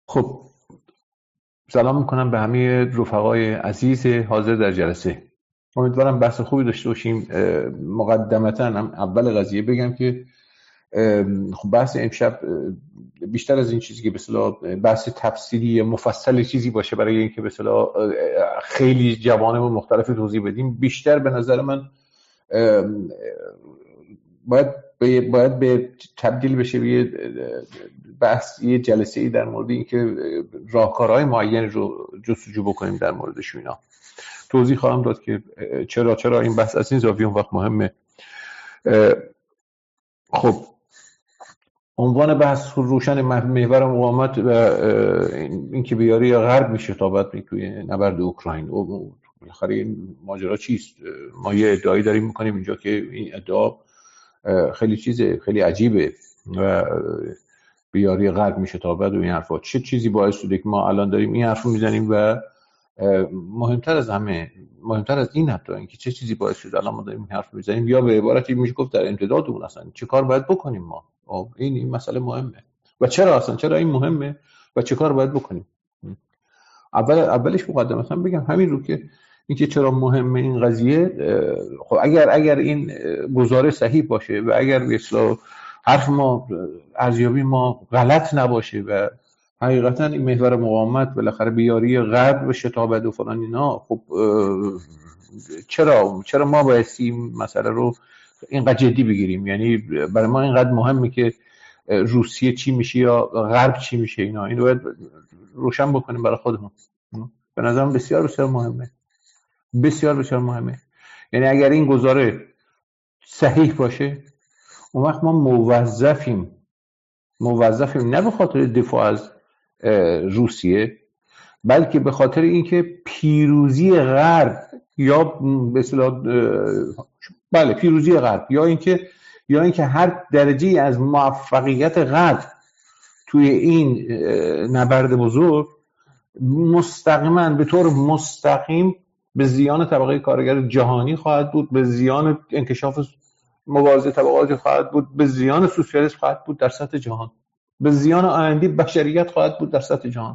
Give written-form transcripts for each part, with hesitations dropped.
خب، سلام میکنم به همه رفقای عزیز حاضر در جلسه. امیدوارم بحث خوبی داشته باشیم. مقدمتا هم اول قضیه بگم که خب بحث امشب بیشتر از این چیزی که به اصطلاح بحث تفصیلی مفصل چیزی باشه برای اینکه به اصطلاح خیلی جوانب مختلف توضیح بدیم، بیشتر به نظر من باید به تبدیل بشه به بحث یه جلسه‌ای در مورد اینکه راهکارهای معین رو جستجو بکنیم در موردش. اینا توضیح خواهم داد که چرا این بحث از این زاویه اون وقت مهمه. خب، عنوان بحث روشن، محور مقاومت و اینکه بیاری غرب میشه تابت توی نبرد اوکراین. بالاخره این ماجرا چیست؟ ما یه ادعایی داریم میکنیم اینجا که این ادعا خیلی عجیبه و بیاری غرب میشه تابت و این حرفا. چه چیزی باعث شده که ما الان داریم این حرفو میزنیم و مهمتر از این حتی اینکه چه چیزی باعث شده الان ما داریم این حرفو میزنیم، یا به عبارتی میشه گفت در امتداد اون اصلا چه کار باید بکنیم ما. این مسئله مهمه و چرا این مهمه و چه کار باید بکنیم. اولش مقدمتا بگم همین رو که اینکه چرا مهمه این قضیه. خب اگر این گزاره صحیح باشه و اگر به اصطلاح حرف ما، ارزیابی ما غلط نباشه و حقیقتا این محور مقاومت بالاخره بیاری غرب و شتابت و فلان اینا، خب چرا ما باید این مسئله رو اینقدر جدی بگیریم؟ یعنی برای ما اینقدر مهمه که روسیه چی میشه یا غرب چی میشه؟ اینو باید روشن بکنیم برای خودمون. به نظرم بسیار بسیار مهمه. یعنی اگر این گزاره صحیح باشه، اون وقت ما موظفیم نه به خاطر دفاع از روسیه، بلکه به خاطر اینکه پیروزی غرب یا به اصطلاح پیروزی غرب یا اینکه هر درجه از موفقیت غرب توی این نبرد بزرگ مستقیما به طور مستقیم به زیان طبقه کارگر جهانی خواهد بود، به زیان انکشاف مبارزه طبقاتی خواهد بود، به زیان سوسیالیسم خواهد بود در سطح جهان، به زیان آینده بشریت خواهد بود در سطح جهان.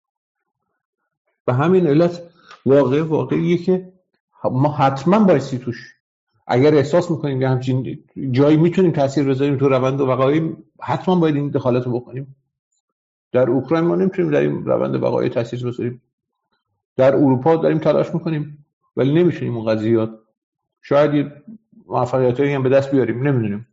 به همین علت واقعیه که ما حتما بایستی توش، اگر احساس میکنیم که همچین جایی میتونیم تاثیر بذاریم تو روند وقایع، حتما باید این دخالت رو بکنیم. در اوکراین ما نمیتونیم در این روند وقایع تاثیر بذاریم. در اروپا داریم تلاش میکنیم ولی نمیتونیم اون قضیات، شاید یه موفقیتایی هم به دست بیاریم، نمیدونیم.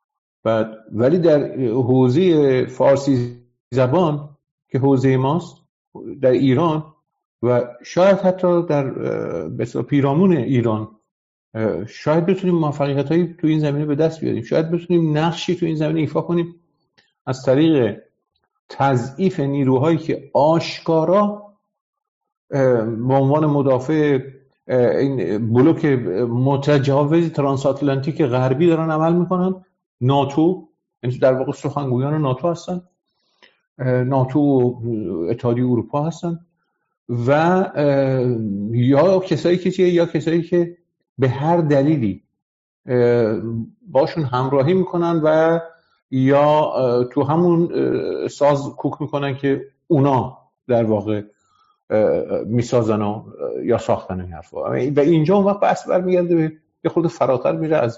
ولی در حوزه فارسی زبان که حوزه ماست، در ایران و شاید حتی در پیرامون ایران، شاید بتونیم موفقیتایی تو این زمینه به دست بیاریم، شاید بتونیم نقشی تو این زمینه ایفا کنیم از طریق تضعیف نیروهایی که آشکارا به عنوان مدافع این بلوک متجاوز ترانساتلانتیک غربی دارن عمل میکنن. ناتو، یعنی در واقع سخنگویان ناتو هستن، ناتو و اتحادیه اروپا هستن و یا کسایی که به هر دلیلی باشون همراهی میکنن و یا تو همون ساز کوک میکنن که اونا در واقع میسازن و یا ساختن این حرفا. و اینجا اون وقت بحث برمیگرده به یه خورده فراتر میره از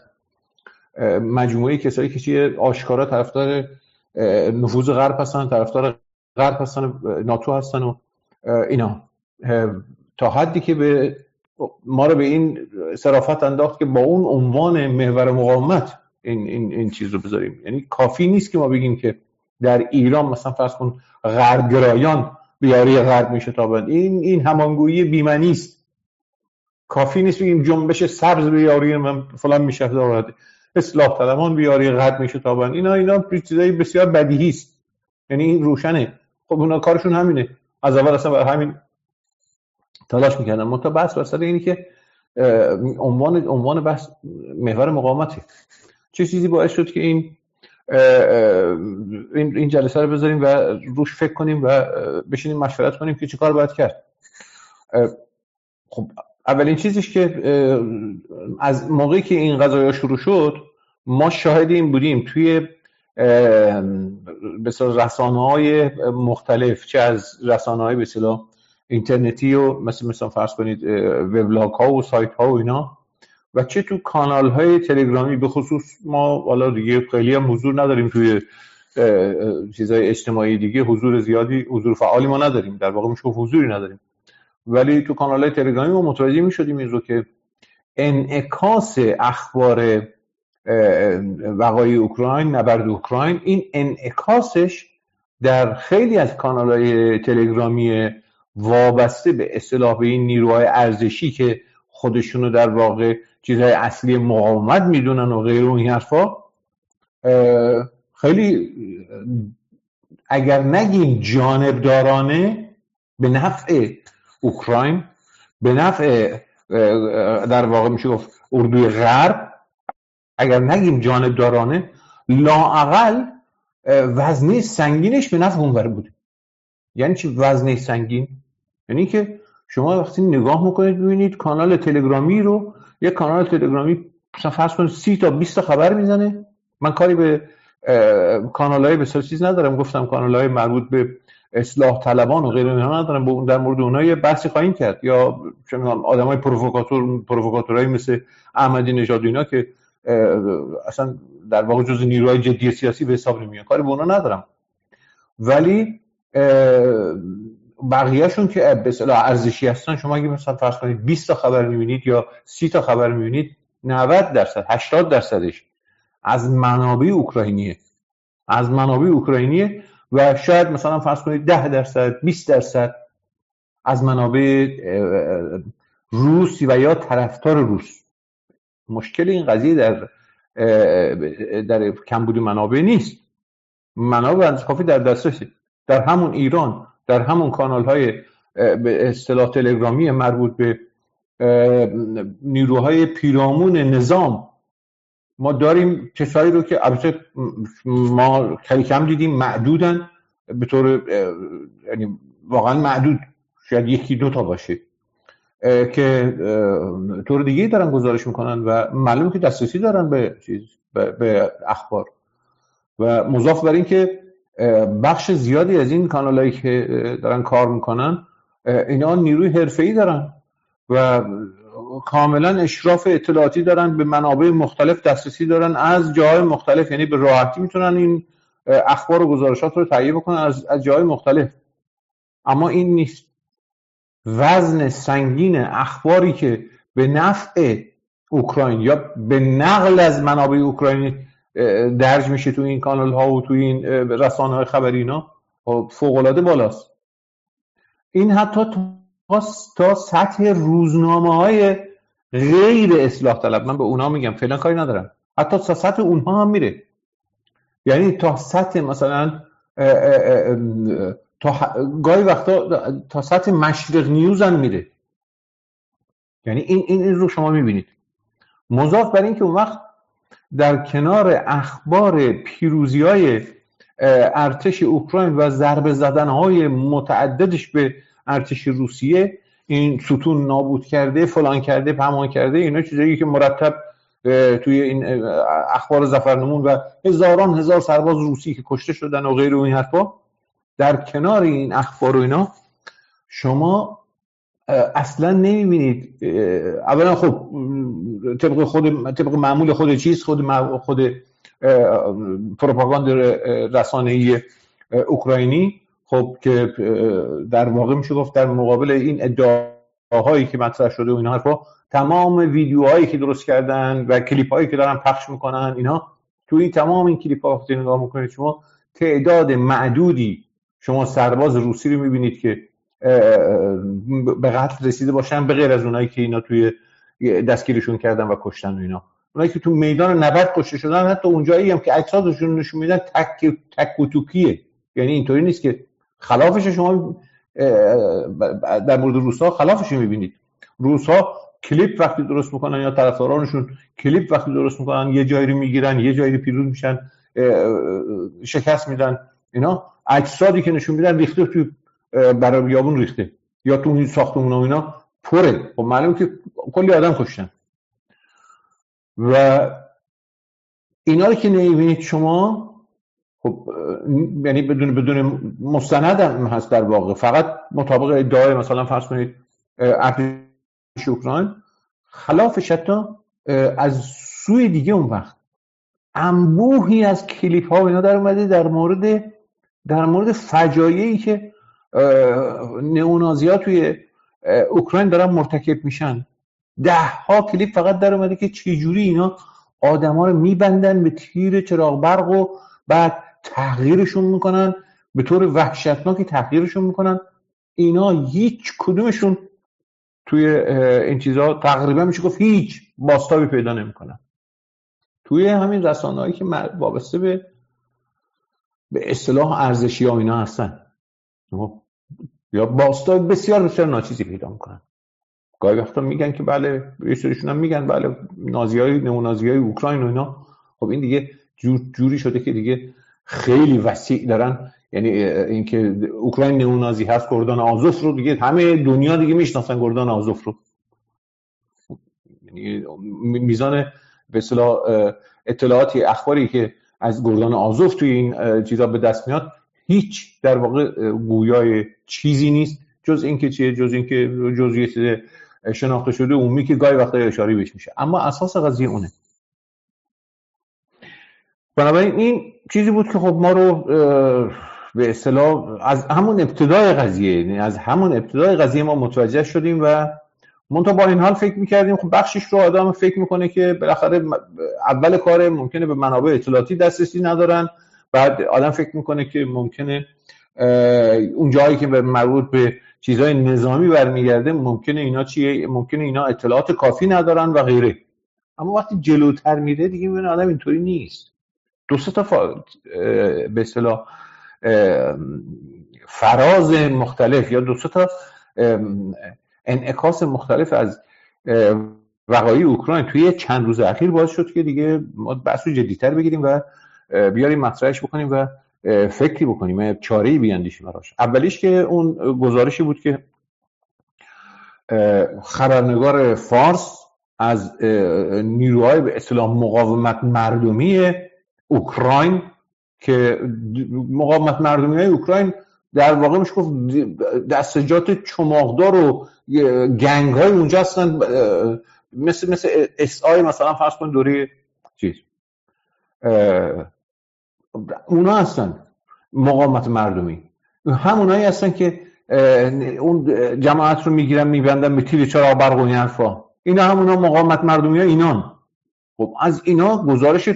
مجموعه کسایی که آشکارا طرفدار نفوذ غرب هستن، طرفدار غرب هستن، ناتو هستن و اینا، تا حدی که به ما رو به این صرافت انداخت که با اون عنوان محور مقاومت این چیز رو بذاریم. یعنی کافی نیست که ما بگیم که در ایران مثلا فرض کن غربگرایان بیاری غرب میشه تابند. این همانگویی بی‌معنی است. کافی نیست بگیم جنبش سبز بیاری من فلان میشه دارد، اصلاح طلبان بیاری غرب میشه تابند. اینا چیزای بسیار بدیهی است. یعنی این روشنه. خب اونا کارشون همینه، از اول اصلا برای همین تلاش میکردن. منتها بحث واسه اینی که عنوان بحث محور مقاومته. چه چیزی باعث شد که این جلسه رو بذاریم و روش فکر کنیم و بشینیم مشورت کنیم که چه کار باید کرد؟ خب اولین چیزیش که از موقعی که این قضایا شروع شد ما شاهد این بودیم توی به اصطلاح رسانه‌های مختلف، چه از رسانه‌های به اصطلاح اینترنتی و مثلا فرض کنید وبلاگ‌ها و سایت‌ها و اینا، و چه تو کانال‌های تلگرامی. به خصوص ما حالا دیگه خیلی هم حضور نداریم توی چیزای اجتماعی دیگه، حضور فعالی ما نداریم، در واقع میشه حضوری نداریم، ولی تو کانال‌های تلگرامی ما متوجه می‌شدیم این رو که انعکاس اخبار وقایع اوکراین، نبرد اوکراین، این انعکاسش در خیلی از کانال‌های تلگرامی وابسته به اصطلاح به این نیروهای ارزشی که خودشونو در واقع چیزهای اصلی مقاومت میدونن و غیر اون حرفا، خیلی اگر نگیم جانبدارانه به نفع اوکراین، به نفع در واقع میشه گفت اردوی غرب، اگر نگیم جانبدارانه، لااقل وزنه سنگینش به نفع اونور بوده. یعنی چی وزنه سنگین؟ یعنی که شما وقتی نگاه میکنید ببینید کانال تلگرامی رو، یک کانال تلگرامی مثلا فرض کنید 30 تا 20 تا خبر میزنه. من کاری به کانال‌های به چیز ندارم، گفتم کانال‌های مربوط به اصلاح طلبان و غیر اینها ندارم، در مورد اونها یه بحثی خواهیم کرد، یا آدمای پرووکاتورایی مثل احمدی نژاد اینا که اصلا در واقع جز نیروهای جدی سیاسی به حساب نمیان، کاری به اونها ندارم. ولی بقیه‌شون که به اصطلاح ارزشی هستن، شما اگه مثلا فرض کنید 20 تا خبر می‌بینید یا 30 تا خبر می‌بینید، 90% 80% از منابع اوکراینیه، و شاید مثلا فرض کنید 10% 20% از منابع روسی و یا طرفدار روس. مشکل این قضیه در کمبود منابع نیست، منابع کافی در دسترسه، در همون ایران، در همون کانال‌های به اصطلاح تلگرامی مربوط به نیروهای پیرامون نظام، ما داریم کسایی رو که البته ما خیلی کم دیدیم، معدودن، به طور یعنی واقعا معدود، شاید یکی دو تا باشه که طور دیگه دارن گزارش میکنن و معلومه که دسترسی دارن به اخبار. و مضاف بر این که بخش زیادی از این کانالایی که دارن کار میکنن اینا نیروی حرفه‌ای دارن و کاملا اشراف اطلاعاتی دارن، به منابع مختلف دسترسی دارن از جاهای مختلف، یعنی به راحتی میتونن این اخبار و گزارشات رو تهیه بکنن از جاهای مختلف. اما این نیست. وزن سنگین اخباری که به نفع اوکراین یا به نقل از منابع اوکراینی درج میشه تو این کانال ها و تو این رسانه های خبری اینا، فوق العاده بالاست. این حتی تا سطح روزنامه های غیر اصلاح طلب، من به اونا میگم فعلا کاری ندارم، حتی تا سطح اونها هم میره، یعنی تا سطح مثلا گاهی وقتا تا سطح مشرق نیوز هم میره. یعنی این رو شما میبینید. مضاف بر این که اون وقت در کنار اخبار پیروزی‌های ارتش اوکراین و ضربه زدن‌های متعددش به ارتش روسیه، این ستون نابود کرده، فلان کرده، پهمان کرده، اینا چیزایی که مرتب توی این اخبار ظفرنمون و هزاران هزار سرباز روسی که کشته شدن و غیر و این حرفا، در کنار این اخبار و اینا شما اصلا نمیبینید. اولا خب طبق معمول خود چیز، خود پروپاگاند رسانه‌ای اوکراینی، خب که در واقع میشه گفت در مقابل این ادعاهایی که مطرح شده و این حرفا، تمام ویدیوهایی که درست کردن و کلیپ‌هایی که دارن پخش میکنن اینا، توی تمام این کلیپ‌ها وقتی نگاه میکنید شما تعداد معدودی شما سرباز روسی رو میبینید که به قتل رسیده باشن، به غیر از اونایی که اینا توی دستگیرشون کردن و کشتن و اینا. اونایی که تو میدان نبرد کشته شدن، حتی اونجایی هم که اجسادشون نشون میدن تک و توکیه. یعنی اینطوری نیست که خلافش شما در مورد روس‌ها خلافش میبینید. روس‌ها کلیپ وقتی درست میکنن یا طرفدارانشون کلیپ وقتی درست میکنن، یه جایی رو میگیرن، یه جایی رو پیروز میشن، شکست میدن، اینا اجسادی که نشون میدن ریخته تو برای بیابون ریخته یا تو این ساختمونا و اینا پره. خب معلومه که کلی آدم کشتن. و اینا رو که نمیبینید شما، خب یعنی بدون مستند هم هست در واقع، فقط مطابق ادعای مثلا فرض کنید ارتش اوکراین، خلافش حتی از سوی دیگه اون وقت انبوهی از کلیپ ها اینا در اومده در مورد فجایعی که نئونازی‌ها توی اوکراین دارن مرتکب میشن. 10 ها کلیپ فقط در اومده که چجوری اینا آدما رو میبندن به تیر چراغ برق و بعد تحقیرشون میکنن، به طور وحشتناکی تحقیرشون میکنن. اینا هیچ کدومشون توی این چیزها تقریبا میشه گفت هیچ بازتابی پیدا نمیکنن. توی همین رسانه‌هایی که وابسته به اصطلاح ارزشی ها اینا هستن یا بازتاب بسیار بسیار ناچیزی پیدا میکنن. گاهی وقتا میگن که بله، یه سریشون هم میگن بله نئونازیای اوکراین و اینا. خب این دیگه جوری شده که دیگه خیلی وسیع دارن، یعنی اینکه اوکراین نئونازی هست، گردان آزوف رو دیگه همه دنیا دیگه میشناسن، گردان آزوف رو. یعنی میزان به اصطلاح اطلاعاتی اخباری که از گردان آزوف توی این چیزا به دست میاد هیچ در واقع گویای چیزی نیست جز اینکه چیه، جز اینکه جزئیات شناخته شده عمومی که گاهی وقتا اشاره بهش میشه، اما اساس قضیه اونه. بنابراین این چیزی بود که خب ما رو به اصطلاح از همون ابتدای قضیه ما متوجه شدیم و منتها با این حال فکر میکردیم خب بخشش رو آدم فکر میکنه که بالاخره اول کار ممکنه به منابع اطلاعاتی دسترسی ندارن، بعد آدم فکر میکنه که ممکنه اون جایی که مربوط به چیزهای نظامی برمیگرده ممکنه اینا اطلاعات کافی ندارن و غیره. اما وقتی جلوتر میره دیگه میبینه آدم اینطوری نیست. دو سه تا به اصطلاح فراز مختلف یا دو سه تا انعکاس مختلف از وقایع اوکراین توی چند روز اخیر باعث شد که دیگه ما بحث رو جدی‌تر بگیریم و بیاریم مطرحش بکنیم و فکری بکنیم، چاره‌ای بیاندیشیم براش. اولیش که اون گزارشی بود که خبرنگار فارس از نیروهای به اصطلاح مقاومت مردمی اوکراین که مقاومت مردمی های اوکراین در واقع میشه گفت دستجات چماقدار و گنگ های اونجا هستن، مثل اس آی مثلا فرض کن دوره چیز اونا هستن. مقاومت مردمی همونایی هستن که اون جماعت رو میگیرن میبندن به تیر چراغ برق و این حرفا. اینا همونا مقاومت مردمی ها اینان. خب از اینا گزارش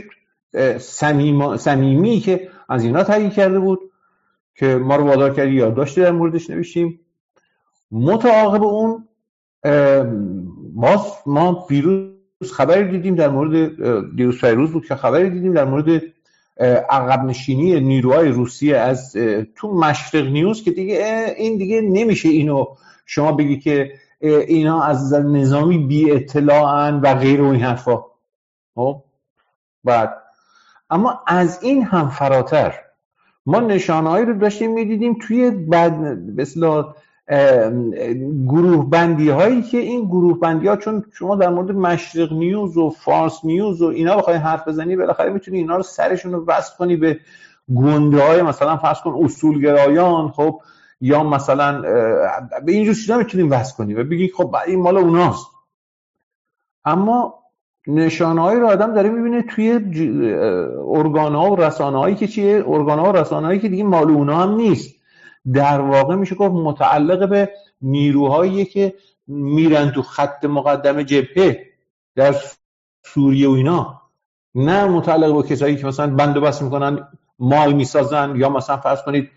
صمیمی که از اینا تهیه کرده بود که ما رو وادار کردی یادداشتی در موردش نوشتیم. متعاقب اون باز ما دیروز خبری دیدیم در مورد دیروز فیروز بود که خبری دیدیم در مورد عقب نشینی نیروهای روسیه از تو مشرق نیوز که دیگه این دیگه نمیشه اینو شما بگی که اینا از نظامی بی اطلاعن و غیر و این حرفا. خب بعد اما از این هم فراتر ما نشانه‌هایی رو داشتیم می‌دیدیم توی به اصطلاح گروه بندی هایی که این گروه بندی ها، چون شما در مورد مشرق نیوز و فارس نیوز و اینا بخوای حرف بزنی بالاخره میتونی اینا رو سرشون رو وصل کنی به گنده های مثلا فرض کن اصولگرایان، خب یا مثلا به اینجور چیزا میتونیم وصل کنی و بگی خب این مال اوناست. اما نشانه‌هایی رو آدم داره میبینه توی ارگان‌ها و رسانه‌هایی که چیه، ارگان‌ها و رسانه‌هایی که دیگه مال اونا هم نیست. در واقع میشه گفت متعلق به نیروهایی که میرن تو خط مقدم جبهه در سوریه و اینا، نه متعلق به کسایی که مثلا بندوبست میکنن، مال میسازن یا مثلا فرض کنید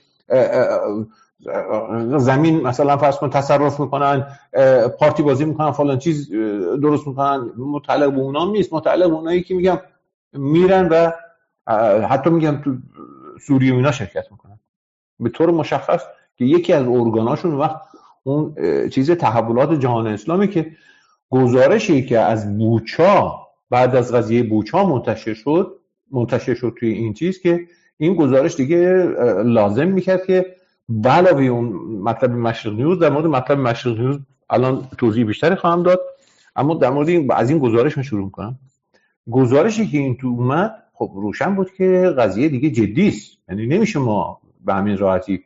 زمین مثلا فرض کن تصرف میکنن، پارتی بازی میکنن، فلان چیز درست میکنن. متعلق به اونا نیست، متعلق به اونایی که میگم میرن و حتی میگم تو سوریه و اینا شرکت میکنن. به طور مشخص که یکی از ارگاناشون وقت اون چیز تحولات جهان اسلامی که گزارشی که از بوچا بعد از قضیه بوچا منتشر شد توی این چیز، که این گزارش دیگه لازم میکرد که علاوه اون مطلب مشرق نیوز، در مورد مطلب مشرق نیوز الان توضیح بیشتری خواهم داد، اما در مورد از این گزارش من شروع میکنم. گزارشی که این تو اومد خب روشن بود که قضیه دیگه جدی است. یعنی نمیشه ما به همین راحتی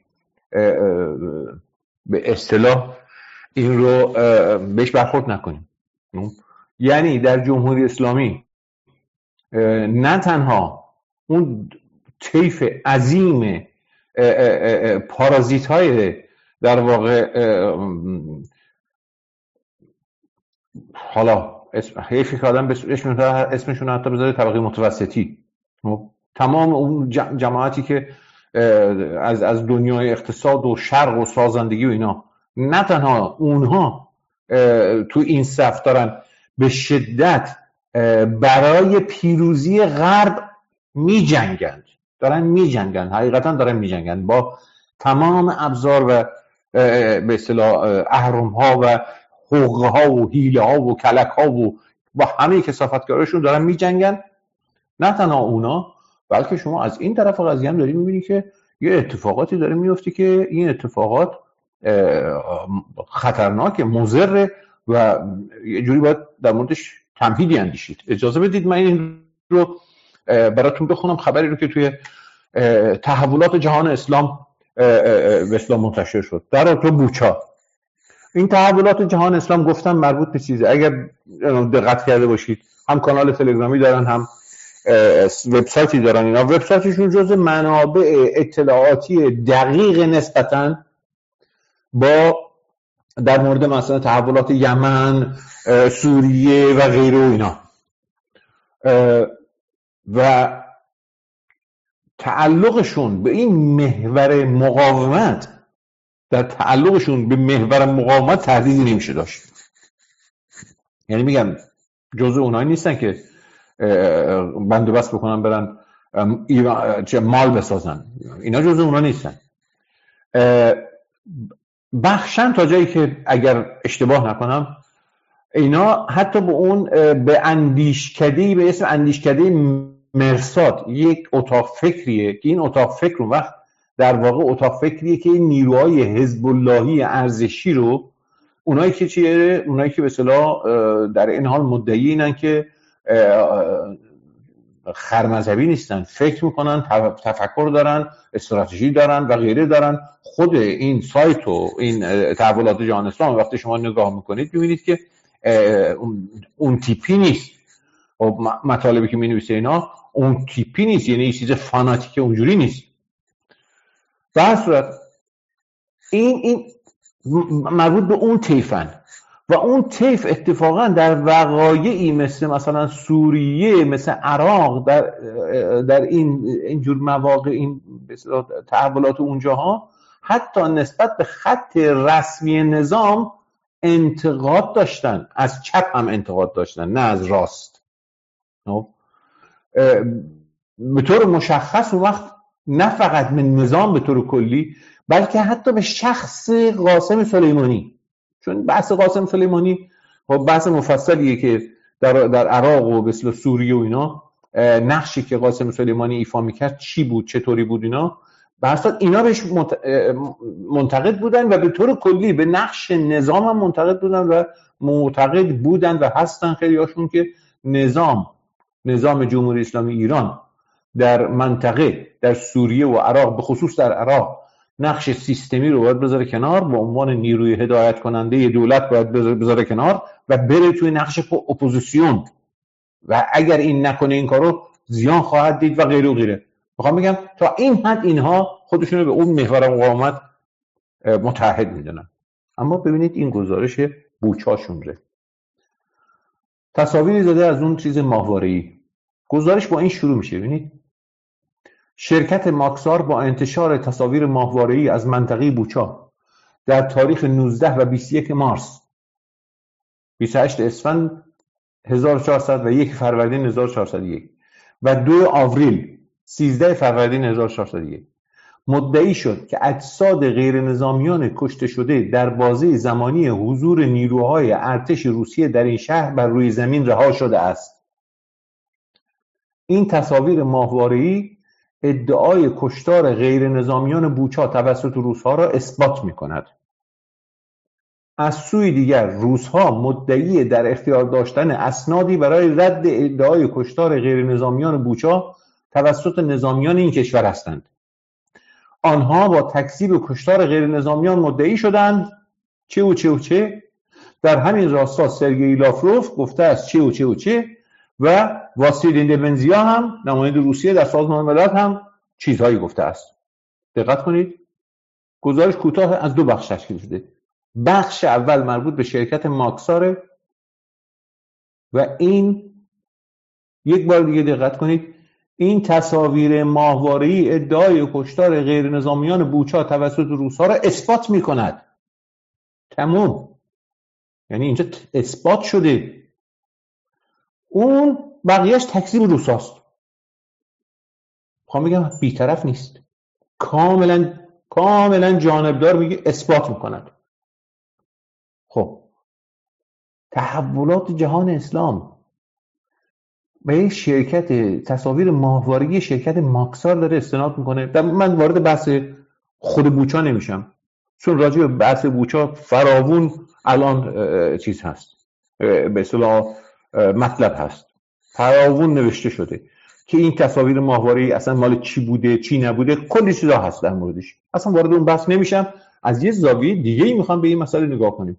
به اصطلاح این رو بهش برخورد نکنیم. یعنی در جمهوری اسلامی نه تنها اون طیف عظیم پارازیت های در واقع حالا حیفی که آدم اسمشون حتی بذاره طبقه متوسطی، تمام اون جماعتی که از دنیای اقتصاد و شرق و سازندگی و اینا، نه تنها اونها تو این صف دارن به شدت برای پیروزی غرب میجنگند، حقیقتا دارن میجنگند با تمام ابزار و به اصطلاح اهرم ها و حقوق ها و حیله ها و کلک ها و با همه کثافتکارشون دارن میجنگن. نه تنها اونا، بلکه شما از این طرف قضیه هم داری میبینی که یه اتفاقاتی داره میفته که این اتفاقات خطرناک، مضر و یه جوری باید در موردش تمهیدی اندیشید. اجازه بدید من این رو براتون بخونم، خبری رو که توی تحولات جهان اسلام به اسلام منتشر شد در رابطه بوچا. این تحولات جهان اسلام گفتم مربوط به چیزه، اگر دقت کرده باشید هم کانال تلگرامی دارن هم وبسایتی دارن. اینا وبسایتشون جزء منابع اطلاعاتی دقیق نسبتاً با در مورد مثلا تحولات یمن، سوریه و غیره و اینا و تعلقشون به این محور مقاومت، در تعلقشون به محور مقاومت تردیدی نمیشه داشت. یعنی میگم جزء اونایی نیستن که بندوبست بکنن برن مال بسازن، اینا جزء اونا نیستن. بخشن تا جایی که اگر اشتباه نکنم اینا حتی به اون به اندیشکده‌ای به اسم اندیشکده مرصاد، یک اتاق فکریه که این اتاق فکر رو وقت در واقع اتاق فکریه که این نیروهای حزب اللهی ارزشی رو، اونایی که چیه، اونایی که به اصطلاح در این حال مدعی اینن که خرمذهبی نیستن، فکر میکنن، تفکر دارن، استراتژی دارن و غیره دارن. خود این سایت و این تحولات جهان اسلام وقتی شما نگاه میکنید ببینید که اون تیپی نیست. و مطالبی که مینویسه اینا اون تیپی نیست، یعنی چیز فاناتیک اونجوری نیست. در هر صورت این مربوط به اون طیفن و اون طیف اتفاقا در وقایعی مثلا سوریه، مثل عراق، در اینجور مواقع، این تحولات اونجاها حتی نسبت به خط رسمی نظام انتقاد داشتن، از چپ هم انتقاد داشتن نه از راست. به طور مشخص اون وقت نه فقط من نظام به طور کلی بلکه حتی به شخص قاسم سلیمانی، چون بحث قاسم سلیمانی بحث مفصلیه که در عراق و مثل سوریه و اینا نقشی که قاسم سلیمانی ایفا میکرد چی بود، چطوری بود، اینا بحثات اینا بهش منتقد بودن و به طور کلی به نقش نظام هم منتقد بودن و معتقد بودن و هستن خیلی هاشون که نظام جمهوری اسلامی ایران در منطقه، در سوریه و عراق، به خصوص در عراق، نقش سیستمی رو باید بذاره کنار، به عنوان نیروی هدایت کننده دولت باید بذاره کنار و بره توی نقش اپوزیسیون و اگر این نکنه این کارو زیان خواهد دید و غیره و غیره. میخوام بگم تا این حد اینها خودشون رو به اون محور مقاومت متحد میدونن. اما ببینید این گزارش بوچاشون ره، تصاویری زده از اون چیز ماهواره‌ای. گزارش با این شروع میشه، ببینید: شرکت ماکسار با انتشار تصاویر ماهواره‌ای از منطقه بوچا در تاریخ 19 و 21 مارس، 28 اسفند 1400 و 1 فروردین 1401 و 2 آوریل 13 فروردین 1401 مدعی شد که اجساد غیر نظامیان کشته شده در بازه زمانی حضور نیروهای ارتش روسیه در این شهر بر روی زمین رها شده است. این تصاویر ماهواره‌ای ادعای کشتار غیر نظامیان بوچا توسط روس‌ها را اثبات می‌کند. از سوی دیگر روس‌ها مدعی در اختیار داشتن اسنادی برای رد ادعای کشتار غیر نظامیان بوچا توسط نظامیان این کشور هستند. آنها با تکذیب و کشتار غیر نظامیان مدعی شدند چه و چه و چه. در همین راستا سرگئی لاوروف گفته است چه و چه و چه و واسیل اندبنزیا هم نماینده روسیه در سازمان ملل هم چیزهایی گفته است. دقت کنید، گزارش کوتاه از 2 بخش تشکیل شده. بخش اول مربوط به شرکت ماکسار و این، یک بار دیگه دقت کنید، این تصاویر ماهواره‌ای ادعای کشتار غیر نظامیان بوچا توسط روس‌ها را اثبات می‌کند. تمام، یعنی اینجا اثبات شده. اون بقیهش تکذیب روساست. میخوام بگم بی‌طرف نیست، کاملا جانبدار میگه، اثبات میکند. خب تحولات جهان اسلام به یک شرکت تصاویر ماهواره‌ای شرکت ماکسار داره استناد میکنه. من وارد بحث خود بوچا نمیشم چون راجع به بحث بوچا فراوون الان چیز هست، به اصطلاح مطلب هست، فراوون نوشته شده که این تصاویر ماهواره‌ای اصلا مال چی بوده چی نبوده، کلی چیزا هست در موردش. اصلا وارد اون بحث نمیشم. از یه زاویه دیگه‌ای میخوام به این مسئله نگاه کنیم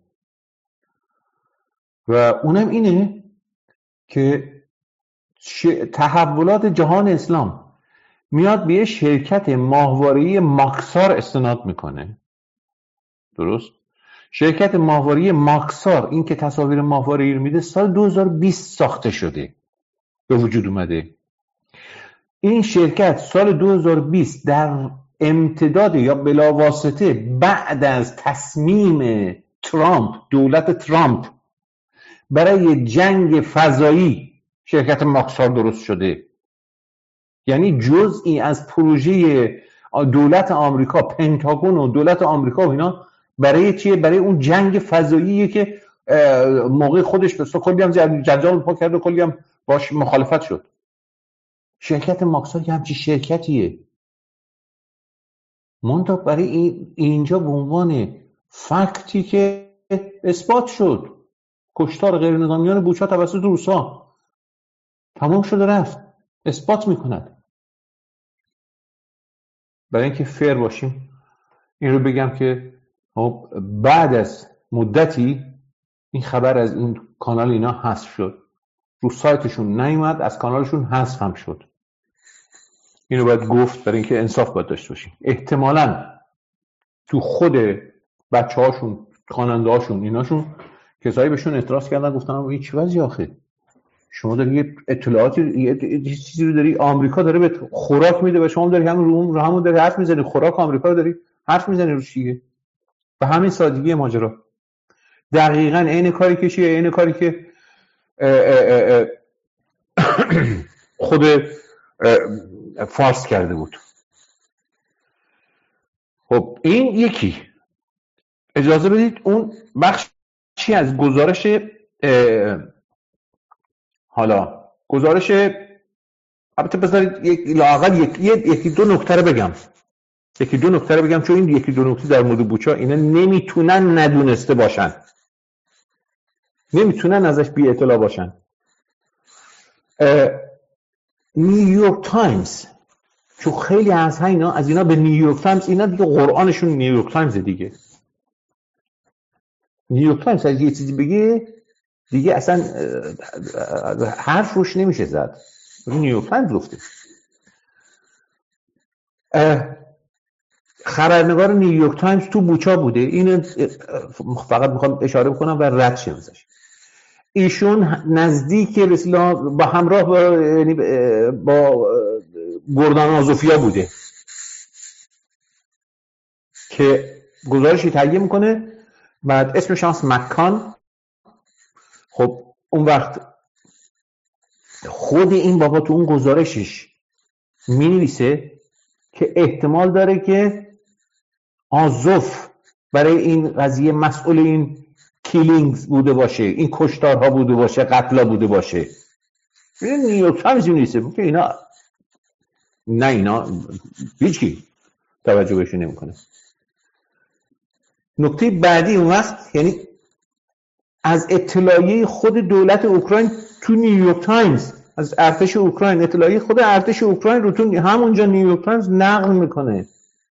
و اونم اینه که تحولات جهان اسلام میاد به یه شرکت ماهواره‌ای ماکسار استناد میکنه. درست؟ شرکت ماهواره‌ای ماکسار، این که تصاویر ماهواره‌ای رو میده، سال 2020 ساخته شده، به وجود اومده. این شرکت سال 2020 در امتداد یا بلاواسطه بعد از تصمیم ترامپ، دولت ترامپ برای جنگ فضایی، شرکت ماکسار درست شده. یعنی جزئی از پروژه دولت آمریکا، پنتاگون و دولت آمریکا و اینا، برای چیه؟ برای اون جنگ فضاییه که موقع خودش بسا کلی هم جنجال پا کرد و کلی هم باش مخالفت شد. شرکت ماکسار که همچی شرکتیه، منتها برای اینجا به عنوان فکتی که اثبات شد کشتار غیر نظامیان بوچا توسط روسا، تمام شده رفت، اثبات میکند. برای اینکه فیر باشیم این رو بگم که بعد از مدتی این خبر از این کانال اینا حذف شد، رو سایتشون نیومد، از کانالشون حذف هم شد. اینو باید گفت برای اینکه انصاف باید داشته باشیم. احتمالاً تو خود بچه‌هاشون، خواننده‌هاشون، ایناشون کسایی بهشون اعتراض کردن، گفتن این چه وضعی آخه؟ شما داری یه اطلاعاتی، یه چیزی رو داری، آمریکا داره به خوراک میده و شما داری همون داری حرف میزنی، خوراک آمریکا رو داری حرف میزنی روش دیگه. به همین سادگی ماجرا. دقیقاً عین کاری که چیه؟ عین کاری که خود فارس کرده بود. خب این یکی. اجازه بدید اون بخشی از گزارش، حالا گزارش، البته بذارید لااقل یکی دو نکته رو بگم، چون این یکی دو نکته در مورد بوچا اینا نمیتونن ندونسته باشن، نمیتونن ازش بی اطلاع باشن. نیویورک تایمز، چون خیلی از اینا به نیویورک تایمز، اینا دیگه قرآنشون نیویورک تایمز دیگه. نیویورک تایمز اگه یه چیزی بگه دیگه اصلا حرف روش نمیشه زد. نیویورک تایمز گفته. خبرنگار نیویورک تایمز تو بوچا بوده. اینو فقط میخوام اشاره بکنم و رد شه ازش. ایشون نزدیک با همراه با گردان آزوفیا بوده که گزارشی تهیه میکنه، بعد اسمش هست مکان. خب اون وقت خود این بابا تو اون گزارشش مینویسه که احتمال داره که آزوف برای این قضیه مسئول این کیلینگز بوده باشه، این کشتارها بوده باشه، قتلا بوده باشه. این نیویورک تایمز مینویسه که اینا هیچکی توجه بهش نمیکنه. نکته بعدی اون وقت، یعنی از اطلاعیه خود دولت اوکراین تو نیویورک تایمز از ارتش اوکراین، اطلاعیه خود ارتش اوکراین رو تو همونجا نیویورک تایمز نقل میکنه.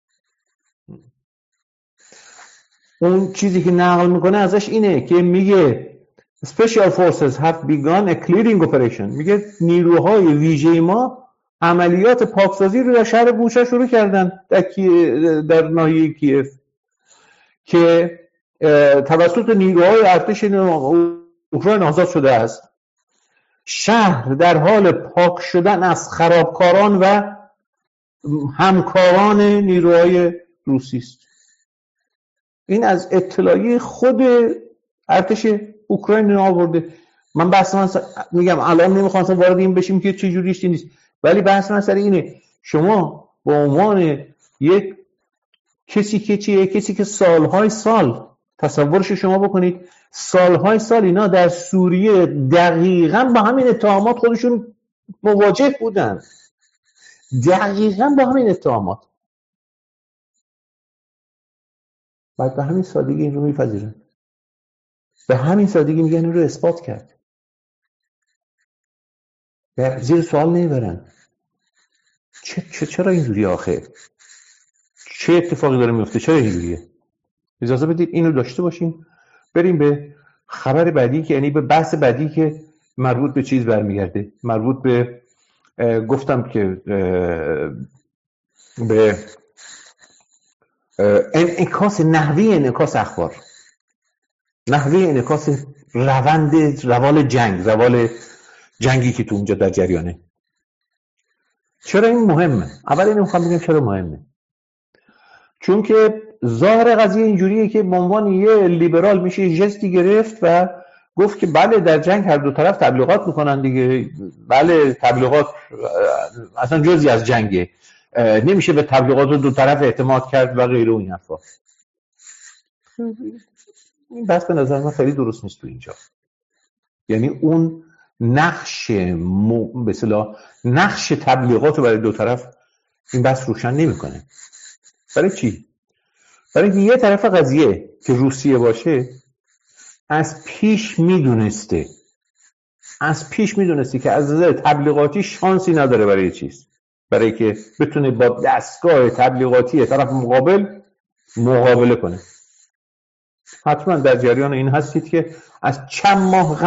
اون چیزی که نقل میکنه ازش اینه که میگه Special Forces have begun a clearing operation. میگه نیروهای ویژه ما عملیات پاکسازی رو در شهر بوچا شروع کردن در ناحیه کیف که توسط نیروهای ارتش اوکراین آزاد شده است. شهر در حال پاک شدن از خرابکاران و همکاران نیروهای روسی است. این از اطلاعیه خود ارتش اوکراین آورده. من بحث من میگم الان نمیخوام وارد این بشیم که چه جوریش نیست، ولی بحث من سر اینه شما به عنوان یک کسی که سالهای سال تصورش شما بکنید، سالهای سال اینا در سوریه دقیقاً با همین اتهامات خودشون مواجه بودن، دقیقاً با همین اتهامات، بعد به همین سادگی این رو میپذیرن، به همین سادگی میگن این رو اثبات کرد، زیر سوال نمیبرن. چرا اینجوری آخه؟ چه اتفاقی داره میفته؟ چرا اینجوریه؟ اجازه بدید اینو داشته باشیم، بریم به خبر بعدی که یعنی به بحث بعدی که مربوط به چیز برمیگرده، مربوط به گفتم که به انعکاس نحوه انعکاس اخبار، نحوه انعکاس روال جنگی که تو اونجا در جریانه. چرا این مهمه؟ اول اینو میخوام بگم چرا مهمه. چون که ظاهر قضیه اینجوریه که به عنوان یه لیبرال میشه جستی گرفت و گفت که بله در جنگ هر دو طرف تبلیغات میکنن دیگه، بله تبلیغات اصلا جزئی از جنگه، نمیشه به تبلیغات دو طرف اعتماد کرد و غیره و این حرفا. این بحث به نظر من خیلی درست نیست تو اینجا. یعنی اون نقش به اصطلاح نقش تبلیغات رو برای دو طرف این بحث روشن نمیکنه. برای چی؟ برای اینکه یه طرف قضیه که روسیه باشه از پیش میدونسته که از نظر تبلیغاتی شانسی نداره برای چیز، برای که بتونه با دستگاه تبلیغاتی طرف مقابل مقابله کنه. حتما در جریان این هستید که از چند ماه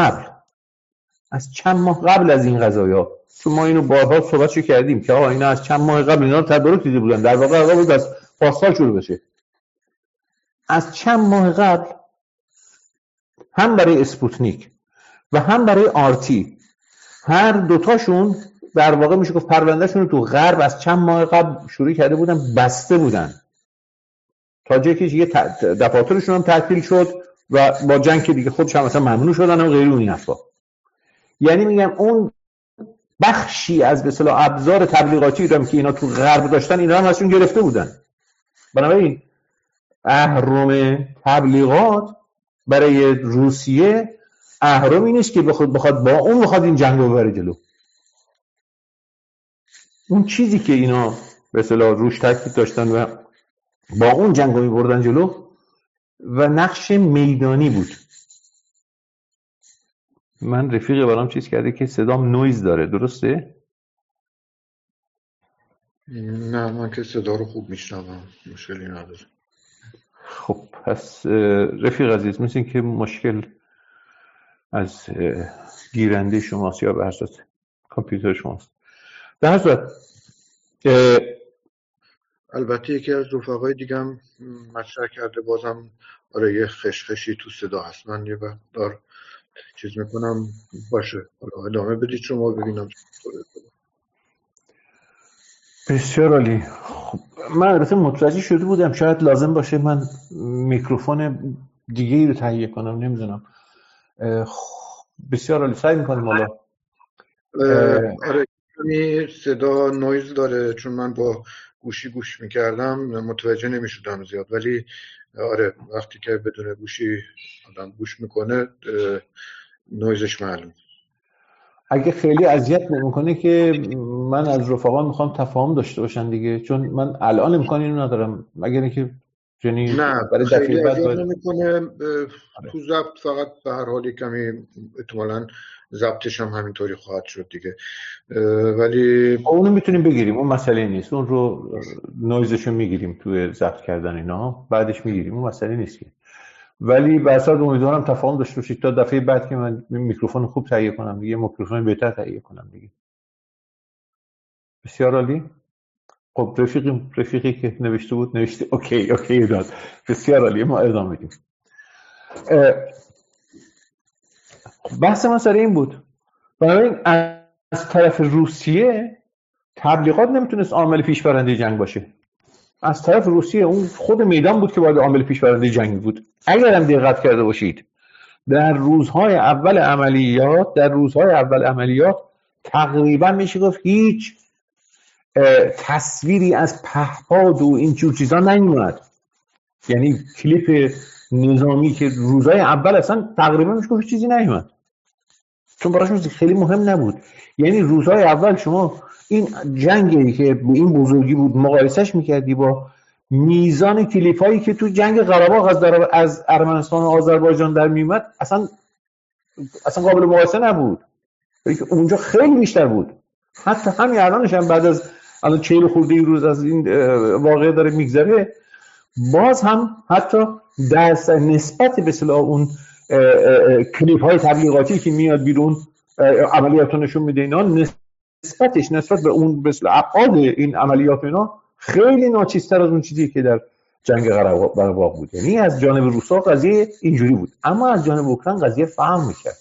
قبل از این قضایا، چون ما اینو بارها صحبتشو کردیم که آقا اینا از چند ماه قبل اینا رو تدارک دیده بودن، در واقع قرار بود از پارسال شروع بشه. از چند ماه قبل هم برای اسپوتنیک و هم برای آرتی، هر دوتاشون در واقع میشه گفت پروندهشون رو تو غرب از چند ماه قبل شروع کرده بودن، بسته بودن تا جایی که یه دفاترشون هم تعطیل شد و با جنگ که دیگه خودش هم مثلا ممنوع شدن و غیره اون حرفا. یعنی میگم اون بخشی از به اصطلاح ابزار تبلیغاتی رو که اینا تو غرب داشتن اینا هم ازشون گرفته بودن. بنابراین اهرم تبلیغات برای روسیه اهرمی نیست که بخواد با اون بخواد این جنگ رو ببره جلو. اون چیزی که اینا به اصطلاح روش تاکید داشتن و با اون جنگ رو می‌بردن جلو و نقش میدانی بود. من رفیق برام چیز کرده که صدام نویز داره، درسته؟ نه من که صدا رو خوب میشنوم، مشکلی نداره. خب پس رفیق عزیز مثل این که مشکل از گیرنده شماست یا به هر صورت کامپیوتر شماست. به هر صورت البته یکی از رفقای دیگم مطرح کرده بازم آره یه خشخشی تو صدا هست، من یه مقدار چیز میکنم. باشه حالا ادامه بدید شما ببینم. بسیار عالی. خب من البته متوجه شده بودم شاید لازم باشه من میکروفون دیگه ای رو تهیه کنم، نمیدونم. بسیار عالی، سعی میکنیم حالا. آره صدا نویز داره چون من با گوشی گوش میکردم متوجه نمیشدم زیاد، ولی آره وقتی که بدون گوشی آدم گوش میکنه نویزش معلوم. اگه خیلی اذیت نمیکنه که من از رفقا میخوام تفاهم داشته باشن دیگه، چون من الان امکانی رو ندارم، مگر اینکه یعنی نه برای خیلی دفعه بعد اذیت باید نمیکنه. آره. تو ضبط فقط به هر حال کمی احتمالاً ضبطش هم همینطوری خواهد شد دیگه، ولی اونو میتونیم بگیریم، اون مسئله نیست، اون رو نویزشو میگیریم توی ضبط کردن اینا، بعدش میگیریم، اون مسئله نیست که. ولی به اصلا امیدوارم تفاهم داشته باشید تا دفعه بعد که من میکروفون خوب تهیه کنم دیگه، میکروفون بهتر تهیه کنم دیگه. بسیار عالی. خب رفیقی که نوشته بود نوشته اوکی داد. بسیار عالی، ما ادامه میدیم. بحث ما سر این بود، بنابراین از طرف روسیه تبلیغات نمیتونست عامل پیشبرنده جنگ باشه. از طرف روسیه اون خود میدان بود که باید عامل پیشبرنده جنگ بود. اگر هم دقت کرده باشید در روزهای اول عملیات تقریبا میشه گفت هیچ تصویری از پهپاد و این جور چیزا نیومد. یعنی کلیپ نظامی که روزهای اول اصلا تقریبا میشه گفت چیزی نیومد، چون براشون خیلی مهم نبود. یعنی روزهای اول شما این جنگی که به این بزرگی بود مقایسش میکردی با میزان کلیپ هایی که تو جنگ قره باغ از ارمنستان و آذربایجان در میومد، اصلا قابل مقایسه نبود. اونجا خیلی بیشتر بود. حتی همین الانش هم بعد از الان 40 خورده روز از این واقعه داره میگذره، باز هم حتی در نسبت به اصطلاح اون کلیپ های تبلیغاتی که میاد بیرون عملیات نشون میده، اینا نسبت به اون به اصطلاح ابعاد این عملیات اینا خیلی ناچیزتر از اون چیزی که در جنگ قره باغ بود. یعنی از جانب روسا قضیه اینجوری بود، اما از جانب اوکراین قضیه فهم میکرد.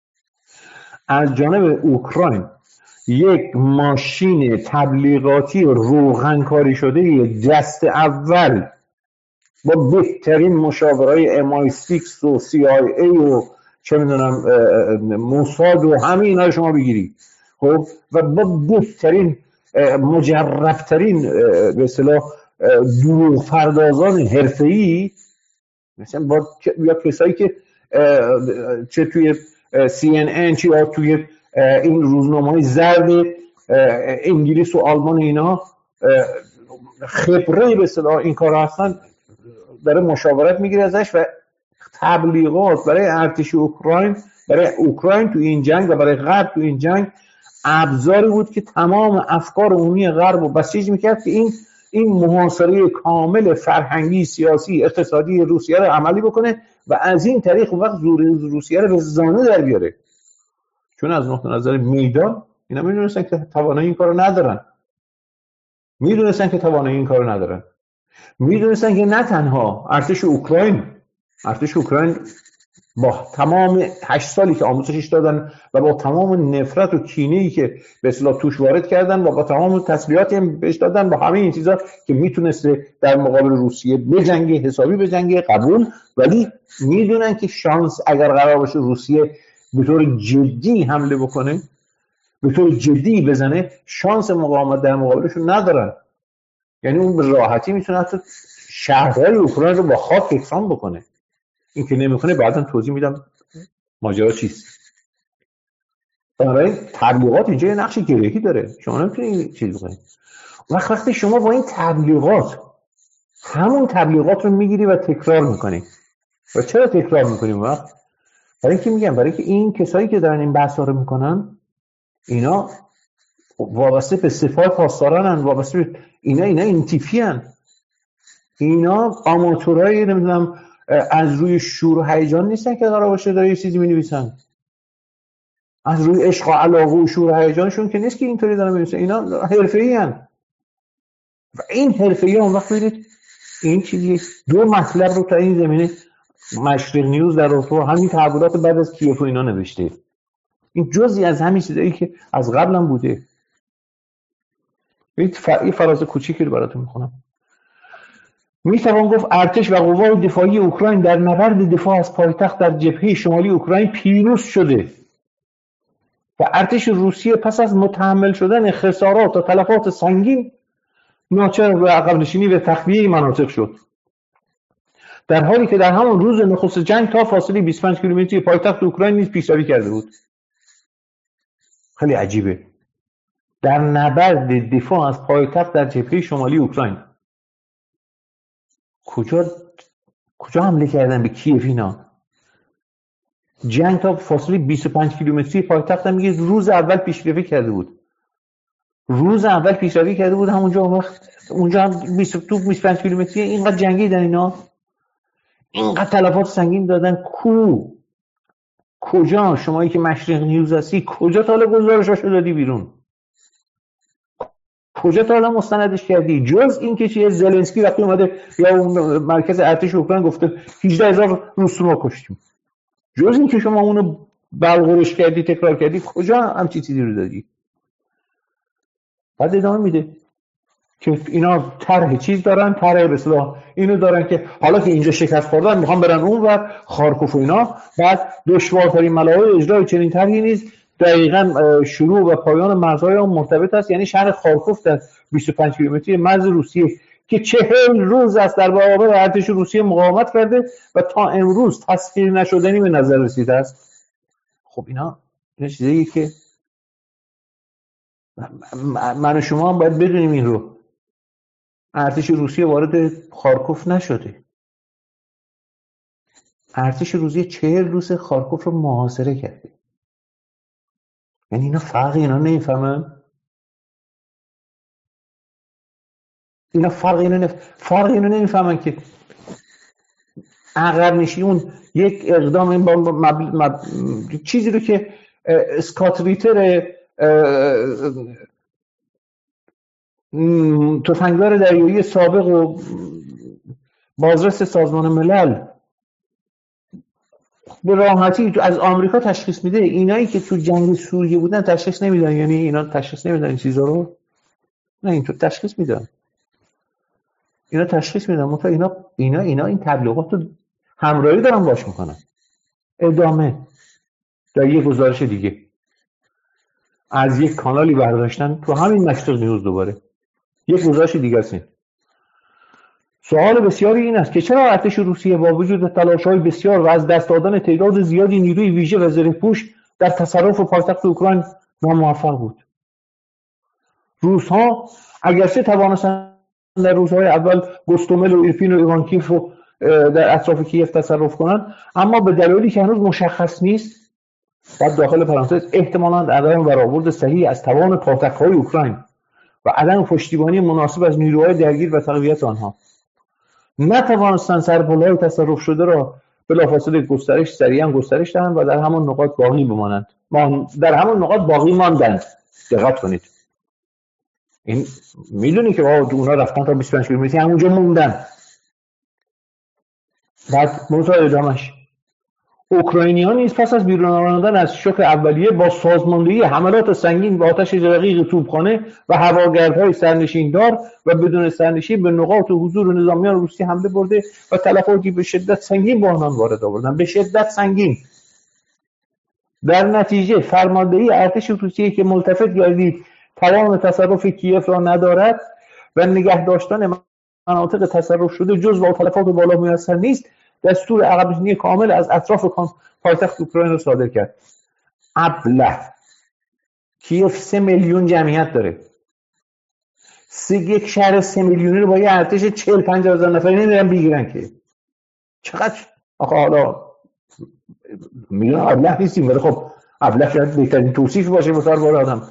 از جانب اوکراین یک ماشین تبلیغاتی روغن کاری شده دست اول با بهترین مشاورای MI6 و CIA و چه میدونم موساد و همه اینا رو شما بگیری، خب، و با بهترین مجربترین به اصطلاح دروغ پردازان حرفه‌ای، مثلا با یا کسایی که چه توی CNN چه یا توی این روزنامه‌های زرد انگلیس و آلمان اینا خبره به اصطلاح این کار هستن، داره مشاورت میگیره ازش و تبلیغات برای ارتش اوکراین، برای اوکراین تو این جنگ و برای غرب تو این جنگ ابزاری بود که تمام افکار عمومی غرب رو بسیج میکرد که این محاصره کامل فرهنگی، سیاسی، اقتصادی روسیه رو عملی بکنه و از این طریق وقت روسیه رو به زانو در بیاره. چون از نقطه نظر میدان اینا میدونستن که توانایی این کارو ندارن، میدونستن که نه تنها ارتش اوکراین با تمام 8 سالی که آموزشش دادن و با تمام نفرت و کینه‌ای که به اصطلاح توش وارد کردن و با تمام تسلیحاتی هم بهش دادن، با همه این چیزا که میتونسته در مقابل روسیه بجنگه، حسابی بجنگه، قبول، ولی میدونن که شانس اگر قرار باشه روسیه به طور جدی حمله بکنه، به طور جدی بزنه، شانس مقاومت در مقابلشون ندارن. یعنی اون به راحتی میتونه حتی شهرهای اوکراین رو با خاک یکسان بکنه. این که نمیکنه بعداً توضیح میدم ماجرا چیست. بنابراین تبلیغات اینجا یه نقش گرهی داره، شما نمیتونید این چیز بکنید. وقتی شما با این تبلیغات همون تبلیغات رو میگیری و تکرار میکنی. و چرا تکرار میکنیم وقت؟ برای اینکه این کسایی که دارن این بحثا رو میکنن اینا وابسته به صفات پاسدارانن، وابسته به اینا اینتیفیان، اینا آماتورای نمیدونم از روی شور و هیجان نیستن که قرار باشه داره یه چیزی می‌نویسن، از روی عشق و علاقه و شور و هیجانشون که نیست که اینطوری دارن می‌نویسن. اینا حرفه‌ای‌ان و این حرفه‌ای اون وقت ببینید این چیزی دو مطلب رو تا این زمینه مشرق نیوز در رابطه همین تحولات بعد از کیف و اینا نوشته. این جزئی از همین چیزایی که از قبل هم بوده. این فراز کوچیکی رو براتون می‌خونم. میتوان گفت ارتش و قوای دفاعی اوکراین در نبرد دفاع از پایتخت در جبهه شمالی اوکراین پیروز شده و ارتش روسیه پس از متحمل شدن خسارات و تلفات سنگین ناچار به عقب نشینی و تخلیه مناطق شد، در حالی که در همان روز نخست جنگ تا فاصله 25 کیلومتری پایتخت اوکراین نیز پیشروی کرده بود. خیلی عجیبه. در نبرد دفاع از پایتخت در جبهه شمالی اوکراین کجا حمله کردن به کیف اینا؟ جنگ تا فاصله 25 کیلومتری پایتخت هم میگه روز اول پیشروی کرده بود. همونجا اونجا هم 25 کیلومتری اینقدر جنگیدن اینا، اینقدر تلفات سنگین دادن. کجا شمایی که مشرق نیوز هستی کجا تا حالا گزارشاشو دادی بیرون؟ کجا تا حالا مستندش کردی؟ جز این که چیه زلنسکی وقتی اومده یا اون مرکز ارتش اوکراین گفته 18,000 روس رو ما کشتیم، جز این که شما اونو بلغورش کردی تکرار کردی، کجا همچی چیزی رو دادی؟ بعد ادامه میده که اینا طرح چیز دارن، طرح به اصطلاح اینو دارن که حالا که اینجا شکست خوردن میخوان برن اونور خارکوف و اینا. بعد دشوارترین ملاحظه اجرای چنین طرحی نیز دقیقاً شروع و پایان مرزهای اون مرتبط است، یعنی شهر خارکوف در 25 کیلومتری مرز روسیه که 40 روز است در برابر ارتش روسیه مقاومت کرده و تا امروز تسخیر نشدنی به نظر رسیده است. خب اینا چیزیه که من و شما هم باید بدونیم این رو. ارتش روسیه وارد خارکوف نشده. ارتش روسیه 40 روز خارکوف رو محاصره کرده. یعنی اینا فرق اینا نمیفهمن. فرق اینا نمیفهمن که عقب نشینی یک اقدام این با چیزی رو که اسکات ریتر تفنگدار دریایی سابق و بازرس سازمان ملل به راحتی از آمریکا تشخیص میده، اینایی که تو جنگ سوریه بودن تشخیص نمیدن. یعنی اینا تشخیص نمیدن این چیزا رو، نه این تو تشخیص میدن. اینا تشخیص میدن، منتها اینا این تبلیغات رو همراهی دارن باش میکنن. ادامه در یک گزارش دیگه از یک کانالی برداشتن تو همین مشرق نیوز، دوباره یک گزارش دیگه است. سوال بسیاری این است که چرا ارتش روسیه با وجود تلاش‌های بسیار و از دست دادن تعداد زیادی نیروی ویژه و زره‌پوش در تصرف پایتخت اوکراین ناموفق بود؟ روس‌ها اگرچه توانستند در روزهای اول گوستومل و ایرپین و ایوانکیف رو در اطراف کیف تصرف کنند، اما به دلایلی که هنوز مشخص نیست، بعد داخل پرانتز احتمالاً عدم برآورد صحیح از توان پایتخت‌های اوکراین و عدم پشتیبانی مناسب از نیروهای درگیر و تقویت آنها، نتوانستند سرپل‌های تصرف شده را بلافاصله سریعا گسترش دهند و در همان نقاط باقی ماندند. دقت کنید، این میدونی که اونا رفتن تا 25 کیلومتری همونجا موندن. بعد موضوع ادامش اوکراینیان نیز پس از بیرون آمدن از شوک اولیه با سازماندهی حملات سنگین و آتش دقیق توپخانه و هواگردهای سرنشیندار و بدون سرنشین به نقاط حضور نظامیان روسی حمله برده و تلفاتی به شدت سنگین با آنان وارد آوردند. به شدت سنگین. در نتیجه فرماندهی ارتش روسیه که ملتفت گردید توان تصرف کیف را ندارد و نگه داشتن مناطق تصرف شده جز با تلفات بالا میسر نیست، دستور عقب‌نشینی کامل از اطراف پایتخت اوکراین را صادر کرد. ابله کیف 3 میلیون جمعیت داره. یک شهر 3 میلیونی رو با یه ارتش 40-50 هزار نفری نمیرن بگیرن که. چقدر آخه حالا میلیون ابله نیستیم، ولی خب ابله شاید بهترین توصیف باشه بسار بار آدم.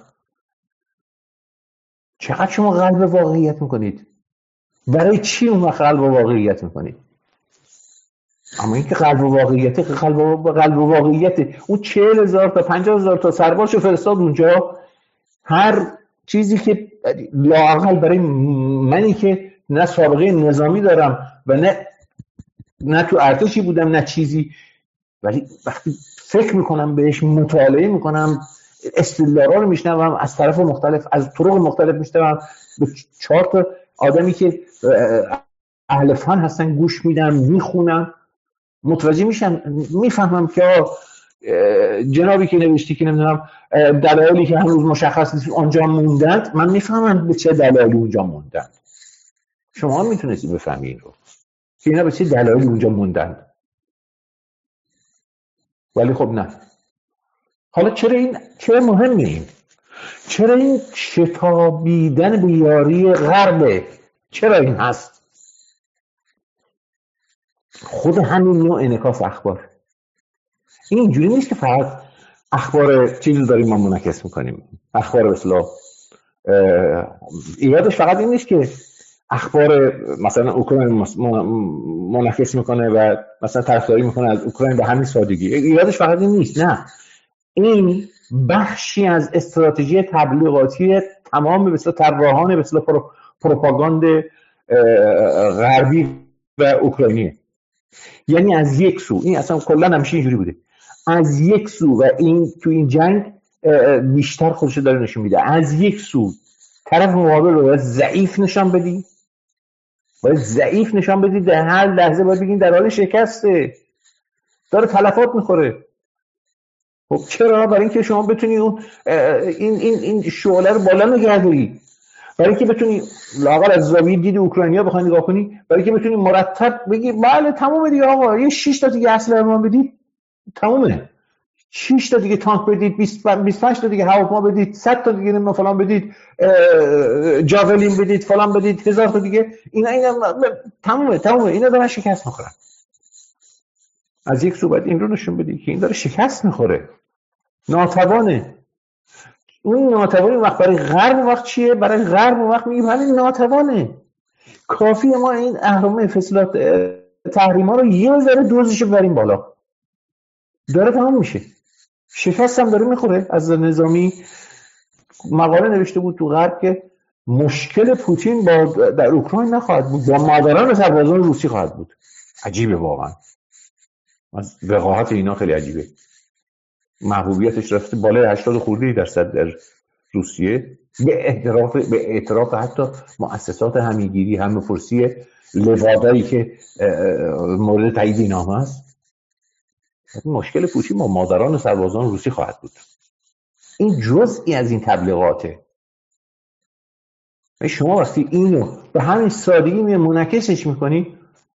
چقدر شما قلب واقعیت میکنید؟ برای چی اون قلب واقعیت میکنید؟ اما این که قلب واقعیت اون 40,000 تا 50,000 تا سربازشو فرستاد اونجا. هر چیزی که لااقل برای منی که نه سابقه نظامی دارم و نه تو ارتشی بودم نه چیزی، ولی وقتی فکر میکنم بهش، مطالعه میکنم، استدلال‌ها رو میشنوم از طرف مختلف، از طرق مختلف میشنوم، به 4 تا آدمی که اهل فن هستن گوش میدم، میخونم، متوجه میشم، میفهمم که جنابی که نوشتی که نمیدونم دلایلی که هنوز مشخص نیست آنجا موندند، من میفهمم به چه دلایلی اونجا موندند. شما هم میتونستی بفهمی این رو که اینا به چه دلایلی اونجا موندند. ولی خب نه. حالا چرا مهمه این؟ چرا این شتابیدن به یاری غربه؟ چرا این هست؟ خود همین نوع انعکاس اخبار این اینجوری نیست که فقط اخبار چیزی داریم ما منعکس میکنیم، اخبار به اصطلاح ایرادش فقط این نیست که اخبار مثلا اوکراین منعکس میکنه و مثلا طرفداری میکنه از اوکراین به همین سادگی، ایرادش فقط این نیست، نه، این بخشی از استراتژی تبلیغاتی تمام به اصطلاح طراحان به اصطلاح پروپاگاند غربی و اوکراینی. یعنی از یک سو این اصلا کلا همیشه اینجوری بوده، از یک سو و این تو این جنگ بیشتر خودش داره نشون میده، از یک سو طرف مقابل رو باید ضعیف نشان بدی، در هر لحظه باید بگین در حال شکسته، داره تلفات میخوره. خب چرا؟ برای اینکه شما بتونی اون این شعله رو بالا نگه داری، برای اینکه بتونی لااقل از زاویه دید اوکراینیا بخوای نگاه کنی، برای اینکه بتونی مرتب بگی بله تمومه دیگه آقا، یه 6 تا دیگه اسلحه ما بدید تمومه، 6 تا دیگه تانک بدید، 25 تا دیگه هواپیما بدید، 100 تا دیگه نمیدونم فلان بدید، جاولین بدید، فلان بدید، 1000 تا دیگه، اینا تمومه اینا دارن شکست میخورن. از یک سو باید این رو نشون بدی که این داره شکست میخوره، ناتوانه. اون ناتوانی وقت برای غرب وقت چیه؟ برای غرب وقت میگیم همین ناتوانه، کافیه ما این اهرام فصلات تحریما رو یه ذره دوزش ببریم بالا، داره تمام میشه، شکست هم داره میخوره. از نظامی مقاله نوشته بود تو غرب که مشکل پوتین در اوکراین نخواهد بود، با مادران سربازان روسی خواهد بود. عجیبه واقعا، از وقاحت اینا خیلی عجیبه. محبوبیتش رفته بالای 80% در روسیه به اعتراف حتی مؤسسات همیگیری همه‌پرسی لوادایی که مورد تایید اینا هست. مشکل پوتین با مادران سربازان روسی خواهد بود. این جزئی از این تبلیغاته. شما وقتی اینو به همین سادگی منعکسش میکنی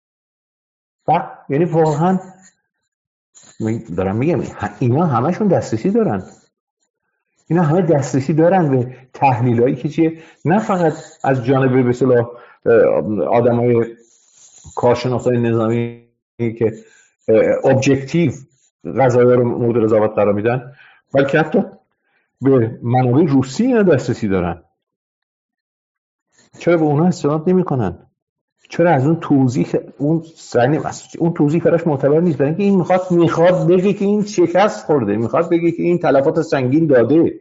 یعنی واقعا دارم میگم اینا همشون دسترسی دارن، اینا همه دسترسی دارن به تحلیلایی که چیه، نه فقط از جانب به اصطلاح آدمای کارشناسای نظامی که ابجکتیو قضایا رو مورد قضاوت قرار میدن، بلکه حتی به منابع روسی اینا دسترسی دارن. چرا به اونا استناد نمی‌کنن؟ چرا از اون توضیح اون توضیح براش معتبر نیست؟ برای اینکه این میخواد بگه که این شکست خورده، میخواد بگه که این تلفات سنگین داده.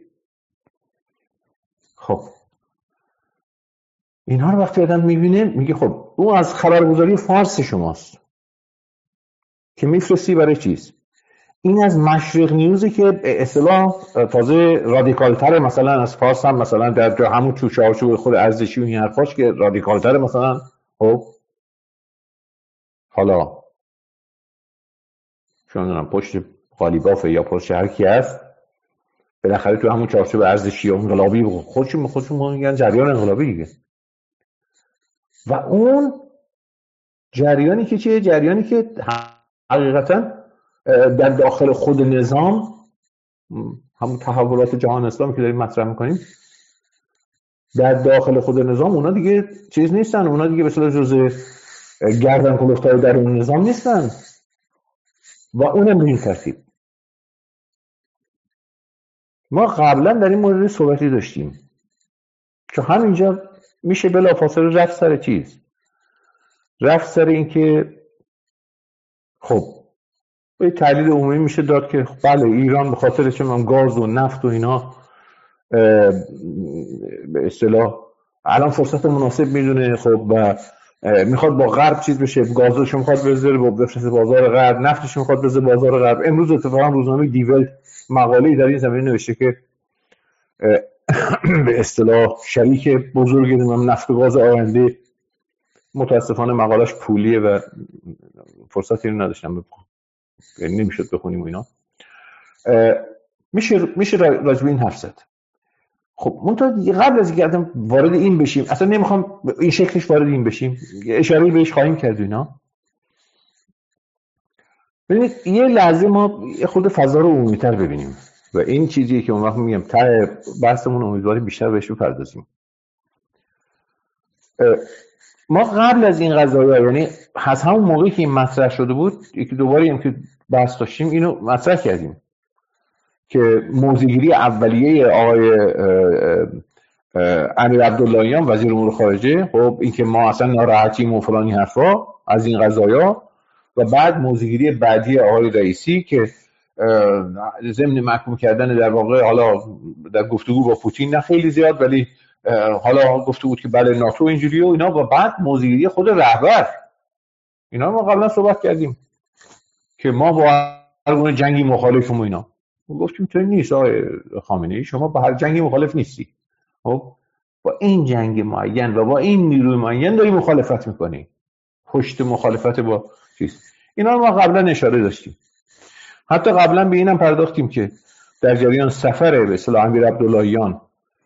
خب اینها رو وقتی آدم میبینه میگه خب اون از خبرگزاری فارس شماست که میفرستی برای چیز؟ این از مشرق نیوزی که اصطلاح تازه رادیکالتره، مثلا از فارس هم مثلا در همون چارچوب خود ارزشی و این حرفاش که رادیکالتره مثلا. خب حالا چون دارم پشت قالیباف یا پشت هر کی هست بالاخره تو همون چارچوب ارزشی و انقلابی خودشون میگن جریان انقلابی دیگه. و اون جریانی که چیه؟ جریانی که حقیقتا در داخل خود نظام، همون تحولات جهان اسلامی که داریم مطرح میکنیم، در داخل خود نظام اونا دیگه چیز نیستن، اونا دیگه به اصطلاح جزء گردن کلفت‌های در اون نظام نیستن. و اونم به این ترتیب ما قبلا در این مورد صحبتی داشتیم که همینجا میشه بلافاصله رفت سر چیز، رفت سر این که خب به تحلیل عمومی میشه داد که بله ایران به خاطر چون گاز و نفت و اینا به اصطلاح الان فرصت مناسب میدونه، خب و میخواد با غرب چیز بشه، گازش میخواد بذاره بفرسته بازار غرب، نفتش میخواد بذاره بازار غرب. امروز اتفاقا روزنامه دیولت مقاله‌ای در این زمینه نوشته که به اصطلاح شریک بزرگ نفت و گاز آینده، متاسفانه مقالش پولیه و فرصتی رو نداشتم یعنی نمیشد بخونیم و اینا. میشه راجب این حرف زد. خب منتها قبل از اینکه وارد این بشیم، اصلا نمیخوام این شکلش وارد این بشیم، اشاره بهش خواهیم کرد اینا. ببینید یه لحظه ما یه خود فضا رو عمومی‌تر ببینیم و این چیزیه که اون وقت میگم ته بحثمون امیدواریم بیشتر بهش بپردازیم. ما قبل از این قضايا، یعنی از همون موقعی که این مطرح شده بود، یکی دوباره هم که بحث داشتیم اینو مطرح کردیم که موضع‌گیری اولیه آقای امیر عبداللهیان وزیر امور خارجه، خب این که ما اصلا ناراحتیم و فلانی حرفا از این قضايا، و بعد موضع‌گیری بعدی آقای رئیسی که ضمن محکوم کردن در واقع حالا در گفتگو با پوتین نه خیلی زیاد، ولی حالا گفته بود که بله ناتو اینجوریه و اینا، و بعد موضع‌گیری خود رهبر. اینا ما قبلا صحبت کردیم که ما با هر گونه جنگی مخالفیم و اینا. ما گفتیم تو نیست آقای خامنه‌ای، شما با هر جنگی مخالف نیستی، خب با این جنگ معین و با این نیروی معین داری مخالفت میکنی، پشت مخالفت با چیز. اینا ما قبلا اشاره داشتیم. حتی قبلا به اینم پرداختیم که در جریان سفر به اصطلاح امیر عبداللهیان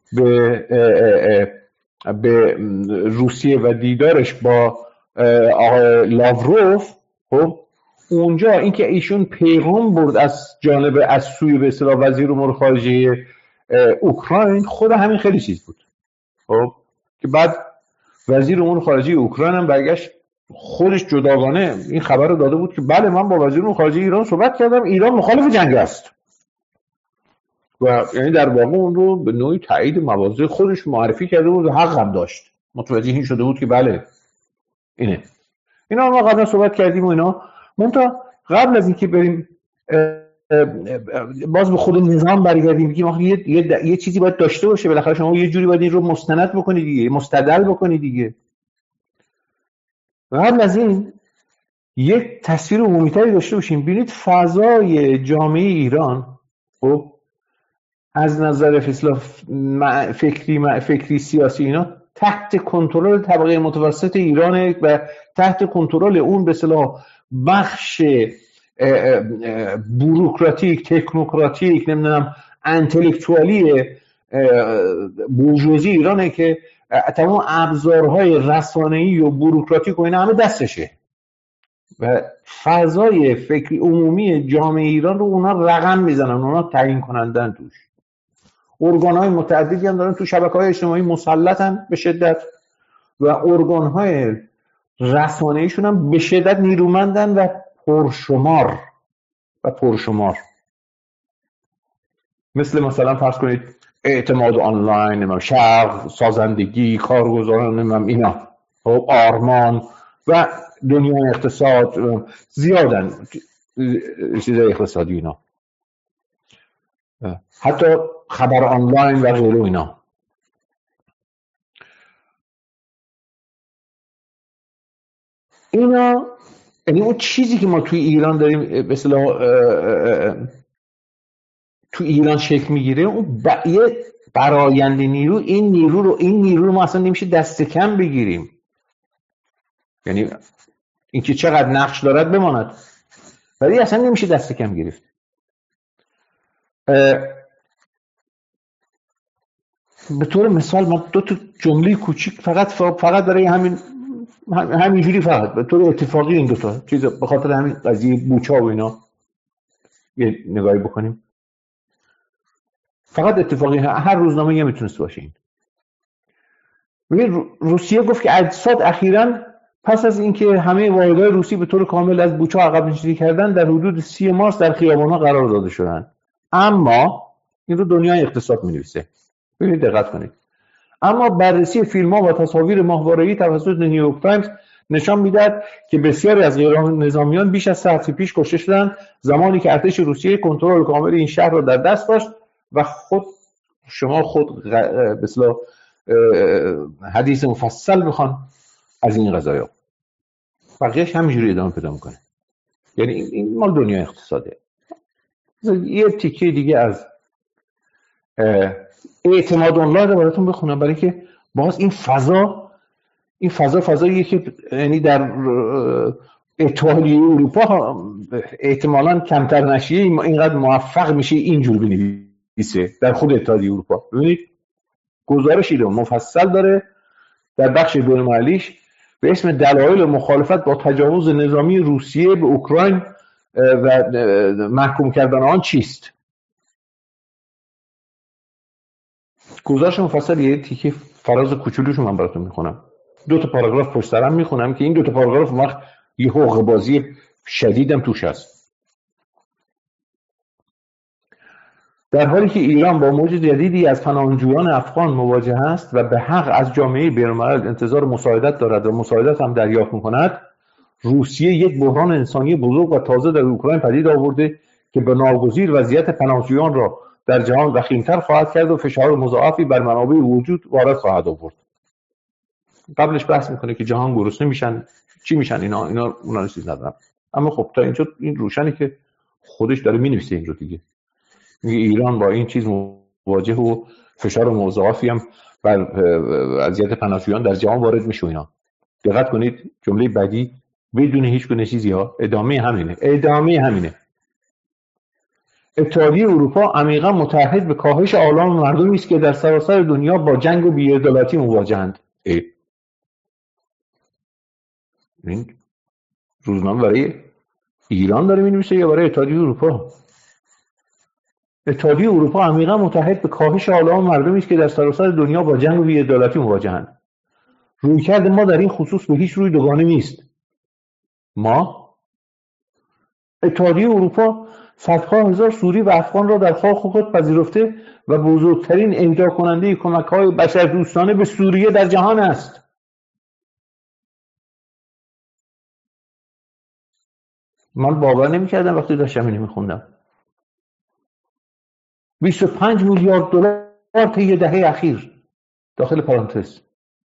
به روسیه و دیدارش با آقای لاوروف، خب اونجا اینکه ایشون پیغام برد از جانب از سوی به اصطلاح وزیر امور خارجه اوکراین، خود همین خیلی چیز بود. خب که بعد وزیر امور خارجه اوکراین هم برگشت خودش جداگانه این خبر رو داده بود که بله من با وزیر امور خارجه ایران صحبت کردم، ایران مخالف جنگ است، و یعنی در واقع اون رو به نوعی تایید مواضع خودش معرفی کرده بود و حق هم داشت، متوجه این شده بود که بله اینه. اینا ما قبلا صحبت کردیم و اینا. منتها قبل از اینکه بریم باز به خود نظام برگردیم بگیم آخه یه چیزی باید داشته باشه، بالاخره شما یه جوری باید این رو مستند بکنید دیگه، مستدل بکنید دیگه. قبل از این یک تصویر عمومی‌تری داشته باشیم. ببینید فضای جامعه ایران خب از نظر فکری سیاسی اینا تحت کنترل طبقه متوسط ایران و تحت کنترل اون به اصطلاح بخش بوروکراتیک، تکنوکراتیک، نمیدونم انتلکتوالی بورژوازی ایرانه که تمام ابزارهای رسانه‌ای و بوروکراتیک و اینا همه دستشه و فضای فکری عمومی جامعه ایران رو اونا رقم میزنن، اونا تعیین کنندن توش. ارگان‌های متعددی هم دارن تو شبکه‌های اجتماعی مسلطن به شدت و ارگان‌های رسانه‌ایشون هم به شدت نیرومندن و پرشمار. مثلا فرض کنید اعتماد آنلاین، شرق، سازندگی، کارگزاران اینا، آرمان و دنیای اقتصاد زیادن، چیزای اقتصادی اینا، حتی خبر آنلاین و غیره اینا. یعنی اون چیزی که ما توی ایران داریم به اصطلاح تو ایران شکل میگیره، اون یه برآیند نیرو، این نیرو رو ما اصلا نمیشه دست کم بگیریم. یعنی اینکه چقدر نقش دارد بماند، ولی اصلا نمیشه دست کم گرفت. به طور مثال ما دو تا جمله کوچیک فقط برای همینجوری فقط به طور اتفاقی این دوتا چیز به خاطر همین قضیه بوچا و اینا یه نگاهی بکنیم. فقط اتفاقی هر روزنامه یه میتونست باشه. این روسیه گفت که اجساد اخیراً پس از اینکه همه واحدهای روسی به طور کامل از بوچا عقب نشینی کردن در حدود 30 مارس در خیابان‌ها قرار داده شدن. اما این رو دنیای اقتصاد می‌نویسه. ببینید دقت کنید. اما بررسی فیلم‌ها و تصاویر ماهواره‌ای توسط نیویورک تایمز نشان می‌دهد که بسیاری از غیرنظامیان بیش از 100 ساعت پیش کشته شدند، زمانی که ارتش روسیه کنترل کامل این شهر را در دست داشت و شما خود به اصطلاح حدیث مفصل بخوان از این قضايا. بقیه‌اش همینجوری ادامه پیدا می‌کنه. یعنی این مال دنیای اقتصاده. یه تیکه دیگه از اعتماد آنلاین رو براتون بخونم، برای که باز این فضاییه که یعنی در اتحادیه اروپا احتمالاً کمتر نشیه اینقدر موفق میشه اینجور بنویسه در خود اتحادیه اروپا. ببینید گزارشی رو مفصل داره در بخش بین‌المللیش به اسم دلایل مخالفت با تجاوز نظامی روسیه به اوکراین و محکوم کردن آن چیست. گزارش مفصل یه تیکه فراز کوچولوشو من براتون میخونم. 2 تا پاراگراف پشت سرم میخونم که این 2 تا پاراگراف وقت یه حقوق بازی شدیدم توش هست. در حالی که ایران با موج جدیدی از پناهجویان افغان مواجه است و به حق از جامعه بین‌الملل انتظار مساعدت دارد و مساعدت هم دریافت می‌کند، روسیه یک بحران انسانی بزرگ و تازه در اوکراین پدید آورده که به ناگزیر وضعیت پناهجویان را در جهان وخیم‌تر خواهد کرد و فشار مضاعفی بر منابع وجود وارد خواهد آورد. قبلش بحث میکنه که جهان گرسنه میشن، چی میشن اینا اونا چیز ندارم. اما خب تا اینجا این روشنه که خودش داره مینویسه این رو دیگه. میگه ایران با این چیز مواجه و فشار مضاعفی هم بر وضعیت پناهجویان در جهان وارد میشه. اینا دقت کنید جمله بعدی بدون هیچ گونه چیزی ها ادامه همینه. اتحادیه اروپا عمیقا متحد به کاهش آلام مردمی است که در سراسر دنیا با جنگ و بی‌عدالتی مواجهند. این روزنامه برای ایران داره می‌نویسه یا برای اتحادیه اروپا؟ اتحادیه اروپا عمیقا متحد به کاهش آلام مردمی است که در سراسر دنیا با جنگ و بی‌عدالتی مواجهند. رویکرد ما در این خصوص به هیچ روی دوگانه نیست. ما اتحادیه اروپا صدها هزار سوری و افغان را در خاک خود پذیرفته و بزرگترین اهدا کننده کمک‌های بشردوستانه به سوریه در جهان است. من باور نمی‌کردم وقتی داشتم اینو می‌خوندم. 25 میلیارد دلار طی دهه اخیر، داخل پرانتز.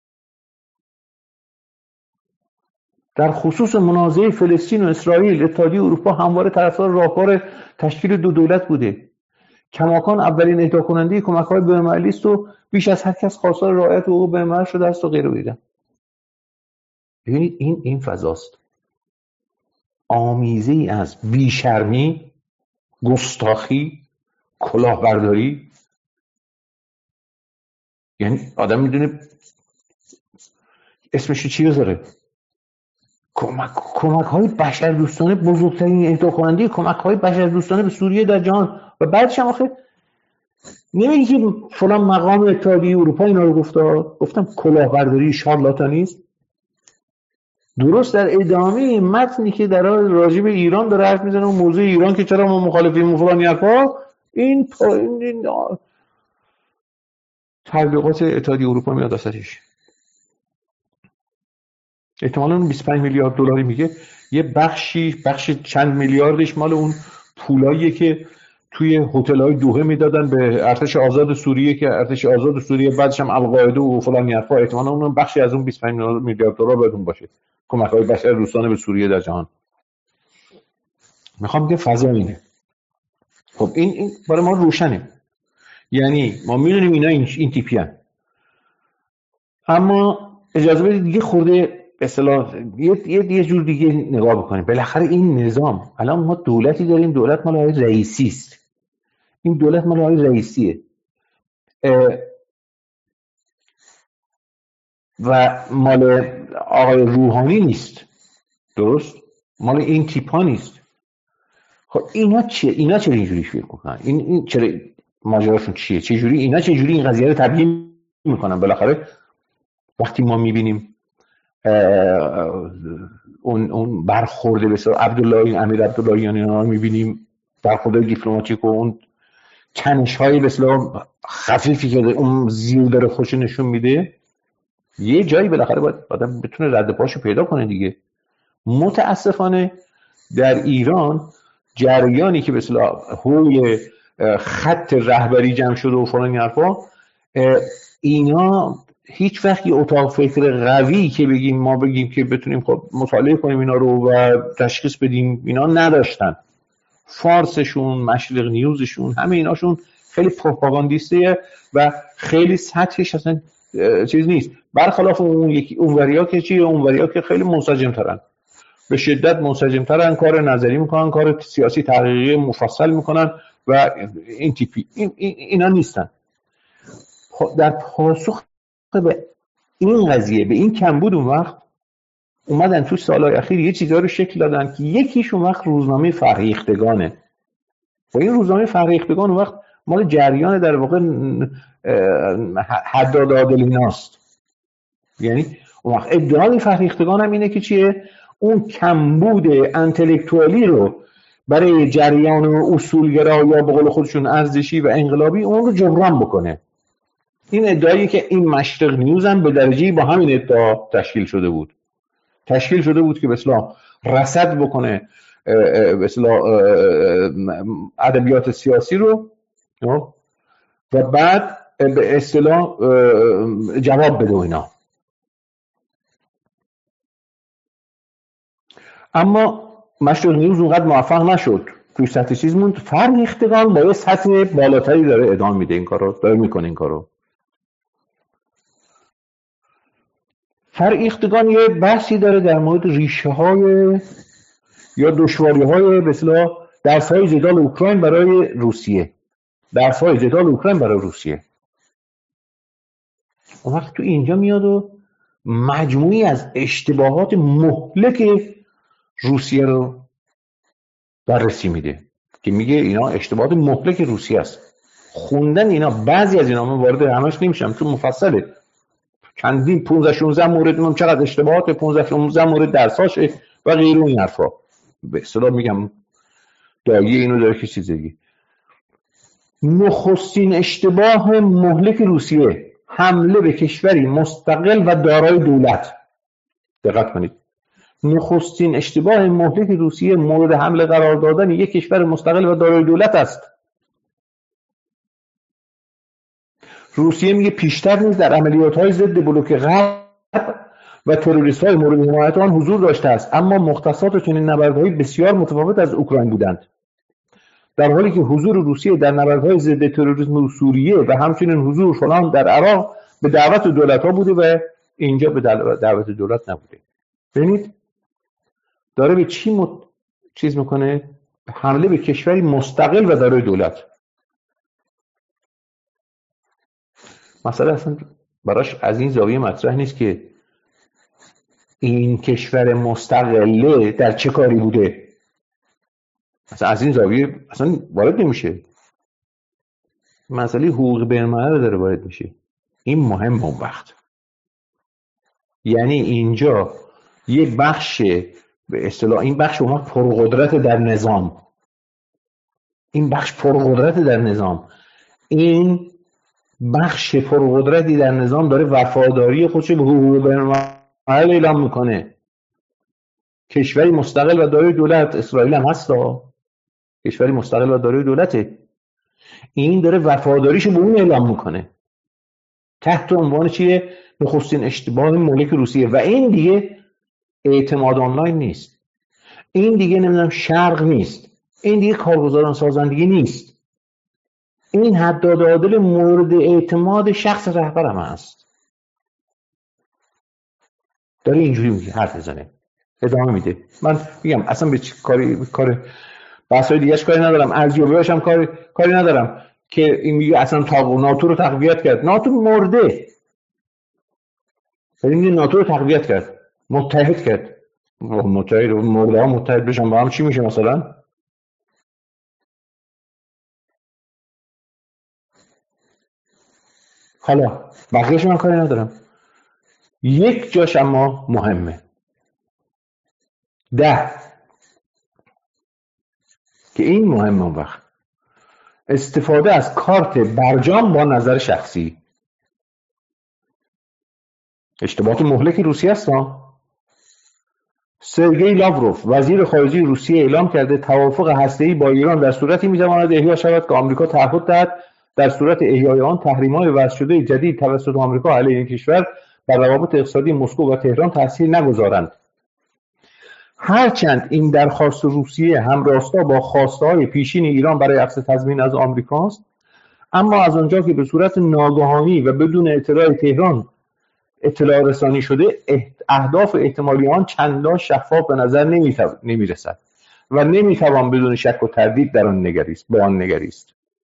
در خصوص منازعه فلسطین و اسرائیل اتحادیه اروپا همواره طرفدار راهکار تشکیل 2 دولت بوده. کماکان اولین اهدا کننده کمک‌های بین‌المللی است و بیش از هر کس خواستار رعایت حقوق بین‌الملل شده است و غیره غیره. ببینید این فضاست. آمیزه‌ای از بیشرمی، گستاخی، کلاهبرداری. یعنی آدم میدونه اسمش چی بذاره. کمک‌های بشردوستانه، بزرگترین اهدا کننده کمک‌های بشردوستانه به سوریه در جهان. و بعدش هم آخه نمیگه که فلان مقام اتحادیه اروپا اینا رو گفتم کلاهبرداری، شارلاتانیسم. درست در ادامه متنی که در راجع به ایران داره حرف میزنه و موضوع ایران که چرا ما مخالفیم و فلان حرفا، این تبلیغات اتحادیه اروپا میاد وسطش. احتمالاً 25 میلیارد دلاری میگه یه بخش چند میلیاردش مال اون پولاییه که توی هتل‌های دوحه میدادن به ارتش آزاد سوریه که ارتش آزاد سوریه بعدش هم القاعده و فلان حرفا. احتمالاً اون بخشی از اون 25 میلیارد دلار بدون باشه کمک‌های بشردوستانه به سوریه در جهان. میخوام بگم فضا اینه. خب این برای ما روشنه. یعنی ما میدونیم اینا این تیپی هستن. اما اجازه بدید یه خورده به اصطلاح یه جور دیگه نگاه بکنیم. بالاخره این نظام، الان ما دولتی داریم، دولت مال آقای رئیسی است. این دولت مال آقای رئیسیه و مال آقای روحانی نیست. درست؟ مال این تیپا نیست. خب اینا چرا اینجوری فکر میکنن؟ این چرا ماجراشون چیه؟ چه جوری این قضیه رو تبیین میکنن؟ بالاخره وقتی ما میبینیم اون برخورده بسیار عبدالله امیر عبداللهیان اینا رو میبینیم، برخورده دیپلماتیک و اون تنش‌های بسیار خفیفی که اون زیر داره خوش نشون میده، یه جایی بالاخره باید آدم بتونه رد پاشو پیدا کنه دیگه. متاسفانه در ایران جریانی که به اصطلاح حول خط رهبری جمع شده و فلان حرفا، اینا هیچ وقت یه اتاق فکر قوی که ما بگیم که بتونیم خب مطالعه کنیم اینا رو و تشخیص بدیم، اینا نداشتن. فارسشون، مشرق نیوزشون، همه ایناشون خیلی پروپاگاندیسته و خیلی سطحش اصلا چیز نیست. برخلاف اونوریا که چیه، اونوریا که خیلی منسجم ترن، به شدت منسجم ترن، کار نظری میکنن، کار سیاسی تحقیقی مفصل میکنن و این تیپی اینا نیستن. در پاسخ به این قضیه، به این کمبود، اون وقت اومدن تو سالهای اخیر یه چیزا رو شکل دادن که یکیش اون وقت روزنامه فرهیختگانه. و این روزنامه فرهیختگان اون وقت مال جریان در واقع حداد عادلیناست. یعنی اون وقت ادعای فرهیختگان هم اینه که چیه؟ اون کمبود انتلکتوالی رو برای جریان اصولگرا یا به قول خودشون ارزشی و انقلابی اون رو جبران بکنه. این ادعایی که این مشرق نیوز هم به درجه‌ای با همین ادعا تشکیل شده بود که به اصطلاح رصد بکنه به اصطلاح ادبیات سیاسی رو و بعد به اصطلاح جواب بده اینا. اما مشرق نیوز اونقدر موفق نشد، توی سطح چیز موند. فرهیختگان با یه سطح بالاتری داره ادامه میده این کارو، داره میکنه این کارو. فرهیختگان یه بحثی داره در مورد ریشه های یا دشواری های به اصطلاح درس های جدال اوکراین برای روسیه. اون وقت تو اینجا میاد و مجموعی از اشتباهات مهلک روسیه رو بررسی میده که میگه اینا اشتباهات مهلک روسیه است. خوندن اینا، بعضی از اینا من وارد همش نمیشم چون مفصله، چندین 15-16 مورد، من چقدر اشتباهات 15-16 مورد درساشه و غیر این حرفا. به اصطلاح میگم دایه اینو داره که چیزی. نخستین اشتباه مهلک روسیه حمله به کشوری مستقل و دارای دولت. دقت کنید، نخستین اشتباه مهلک روسیه مورد حمله قرار دادن یک کشور مستقل و دارای دولت است. روسیه میگه پیشتر نیز در عملیات‌های ضد بلوک غرب و تروریست‌های مورد حمایت آن حضور داشته است، اما مختصات چنین نبردهای بسیار متفاوت از اوکراین بودند، در حالی که حضور روسیه در نبردهای ضد تروریسم سوریه و همچنین حضور فلان در عراق به دعوت دولت‌ها بوده و اینجا به دعوت دولت نبوده. ببینید داره به چی چیز میکنه؟ حمله به کشوری مستقل و دارای دولت. مثلا اصلا براش از این زاویه مطرح نیست که این کشور مستقله در چه کاری بوده، اصلا از این زاویه اصلا وارد نمیشه. مسئله حقوق بین‌الملل رو داره وارد میشه. این مهم اون وقت، یعنی اینجا یه بخش به اصطلاح این بخش اونا پرقدرت در نظام، این بخش پرقدرت در نظام، این بخش پرقدرتی در نظام داره وفاداری خودش به حقوق بین‌الملل اعلام میکنه. کشوری مستقل و دارای دولت، اسرائیل هم هست، کشوری مستقل و دارای دولته، این داره وفاداریشو به اون اعلام میکنه تحت عنوان چیه؟ نخستین اشتباه مهلک روسیه. و این دیگه اعتماد آنلاین نیست، این دیگه نمیدونم شرق نیست، این دیگه کارگزاران سازندگی نیست، این حداد عادل مورد اعتماد شخص رهبرم هست. داره اینجوری میگه، حرف میزنه، ادامه میده. من میگم اصلا به کار بحثای دیگه‌اش کاری ندارم، ارزیابی‌هاش هم کاری ندارم که این میگه اصلا ناتو رو تقویت کرد. ناتو مرده، ولی ناتو رو تقویت کرد، متحد کرد. متحد مرده ها متحد بشن با هم چی میشه مثلا؟ حالا بقیه‌اش من کاری ندارم. یک جاش اما مهمه، 10 که این مهمه اون وقت استفاده از کارت برجام با نظر شخصی. اشتباهات مهلک روسیه است. سرگئی لاوروف وزیر خارجه روسیه اعلام کرده توافق هسته‌ای با ایران در صورتی می‌تواند احیا شود که آمریکا تعهد دهد در صورت احیای آن تحریم‌های وضع شده جدید توسط آمریکا علیه این کشور بر روابط اقتصادی مسکو و تهران تاثیر نگذارند. هرچند این درخواست روسیه همراستا با خواسته‌های پیشین ایران برای عکس تضمین از آمریکاست، اما از آنجا که به صورت ناگهانی و بدون اطلاع تهران اطلاع رسانی شده، اهداف احتمالی آن چندان شفاف به نظر نمی‌رسد و نمی‌توان بدون شک و تردید در آن نگریست.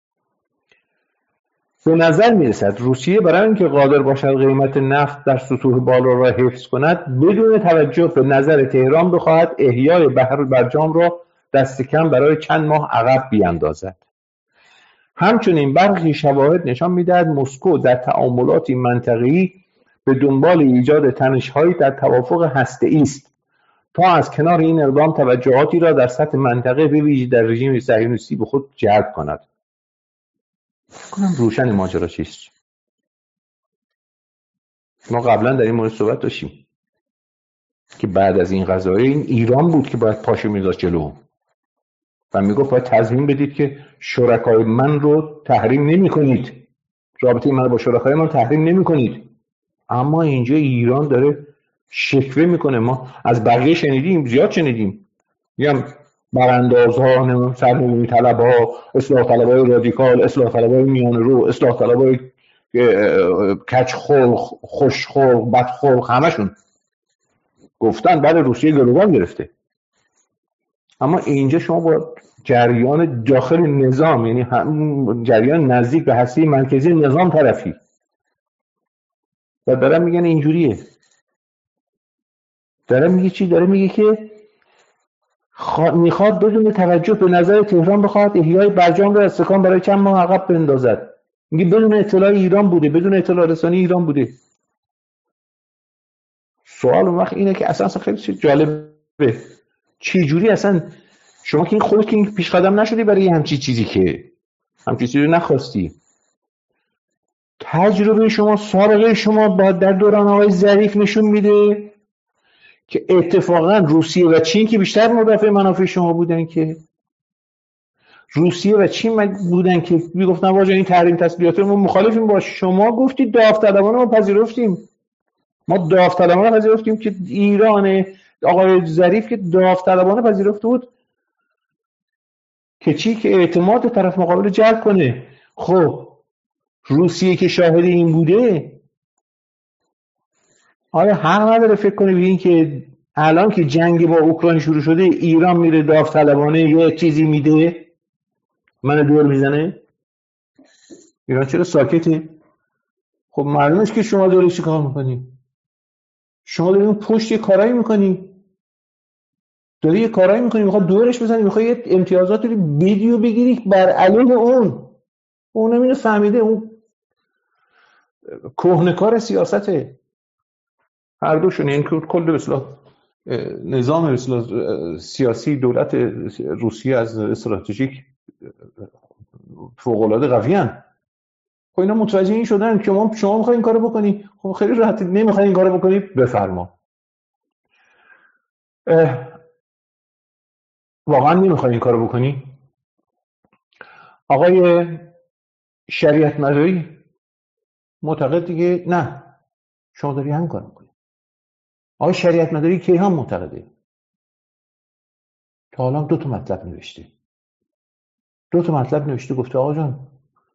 به نظر می‌رسد روسیه برای اینکه قادر باشد قیمت نفت در سطوح بالا را حفظ کند، بدون توجه به نظر تهران بخواهد احیای برجام را دست کم برای چند ماه عقب بیاندازد. همچنین برخی شواهد نشان می‌دهد مسکو در تعاملات منطقه‌ای به دنبال ایجاد تنش‌هایی در توافق هسته‌ای است تا از کنار این اقدام توجهاتی را در سطح منطقه به ویژه در رژیم صهیونیستی به خود جلب کند. کنم روشن ماجرا چیست؟ ما قبلا در این مورد صحبت داشتیم که بعد از این قضیه این ایران بود که باید پاشو میذاشت جلو و میگفت باید تضمین بدید که شرکای من رو تحریم نمی کنید، رابطه من با شرکای من تحریم نمی کنید. اما اینجا ایران داره شکوه میکنه. ما از بقیه شنیدیم، زیاد شنیدیم، میگم براندازها، سرنگونی طلبها، اصلاح طلبهای رادیکال، اصلاح طلبهای میانه رو، اصلاح طلبهای کج خلق، خوش خلق، بد خلق، همشون گفتن بعد روسیه گروگان گرفته. اما اینجا شما با جریان داخل نظام، یعنی جریان نزدیک به هسته مرکزی نظام طرفی و دارن میگن اینجوریه. داره میگه چی؟ داره میگه که میخواد بدون توجه به نظر تهران بخواد احیای برجام را استکان برای چند ماه عقب بندازد. میگه بدون اطلاع ایران بوده، بدون اطلاع رسانی ایران بوده. سوال اون وقت اینه که اصلا خیلی جالبه چی جوری اصلا شما که این خودت که پیش قدم نشدی برای همچی چیزی، که همچی چیزی نخواستی. تجربه شما، سابقه شما با در دوران آقای ظریف نشون میده که اتفاقا روسیه و چین که بیشتر مدافع منافع شما بودن، که روسیه و چین بودن که میگفتن واجه این تحریم تسلیحات ما مخالفیم با شما. گفتید داوطلبانه ما پذیرفتیم. ما داوطلبانه پذیرفتیم که ایران آقای ظریف که داوطلبانه پذیرفته بود که چی؟ که اعتماد طرف مقابل جلب کنه. خب روسیه که شاهد این بوده آیا حق نداره فکر کنه بگین که الان که جنگ با اوکراین شروع شده ایران میره داوطلبانه یه چیزی میده من دور میزنه؟ ایران چرا ساکته؟ خب معلومه که شما داری چی کار میکنی؟ شما داری اون پشت یه کارایی میکنی، داری یه کارایی میکنی، میخواد دورش بزنی، میخواد یه امتیازات رو بدی و بگیری بر علیه اونم اینو فهمیده. اون کهنه‌کار سیاسته هر دوشون، این کل به اصطلاح نظام اصطلاح سیاسی دولت روسیه از استراتژیک فوق‌العاده قویان. خب اینا متوجه این شدن که شما میخواین این کارو بکنی، خب خیلی راحت. نمیخواین این کارو بکنی بفرما. واقعا نمیخواین این کارو بکنی؟ آقای شریعت مداری معتقد دیگه نه شما داری همین کارو میکنی. آقای شریعت مداری که هم معتقده. تا الان دو تا مطلب نوشته گفته آقا جان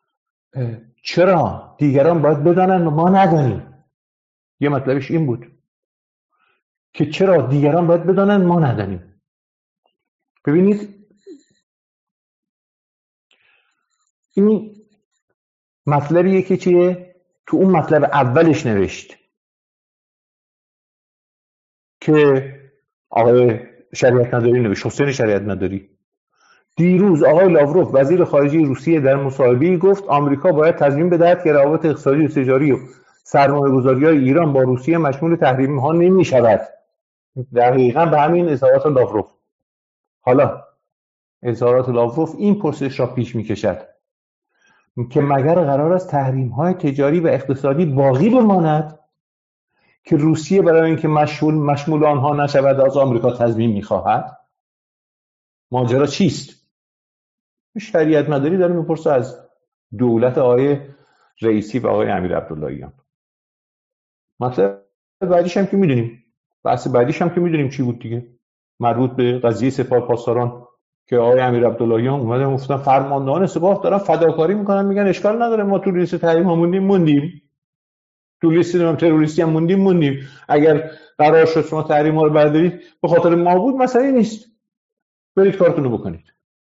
چرا دیگران باید بدانن ما ندانیم. یه مطلبش این بود که چرا دیگران باید بدانن ما ندانیم. ببینید این مطلبیه که چیه تو اون مطلب اولش نوشت که آقای شریعت مداری نوشت، حسین شریعت مداری. دیروز آقای لاوروف وزیر خارجه روسیه در مصاحبه‌ای گفت آمریکا باید تضمین بدهد که روابط اقتصادی و تجاری و سرمایه‌گذاری‌های ایران با روسیه مشمول تحریم‌ها نمی‌شود. دقیقاً به همین اظهارات لاوروف. حالا اظهارات لاوروف این پرسش را پیش می‌کشد که مگر قرار است تحریم‌های تجاری و اقتصادی باقی بماند که روسیه برای اینکه مشمول آنها نشود از آمریکا تضمین می‌خواهد؟ ماجرا چیست؟ شریعت مداری داره میپرسه از دولت آقای رئیسی و آقای امیر عبداللهیان. مطلب بعدیش هم که میدونیم، بحث بعدیش هم که میدونیم چی بود دیگه، مربوط به قضیه سپاه پاسداران که آقای امیر عبداللهیان اومدن گفتن فرماندهان سپاه دارن فداکاری میکنن، میگن اشکال نداره ما تو لیست تحریم ها موندیم، تو لیست تروریستی هم موندیم، اگر قرار شد شما تحریم ها رو بردارید به خاطر ما بود مسئله نیست، برید کارتون رو بکنید.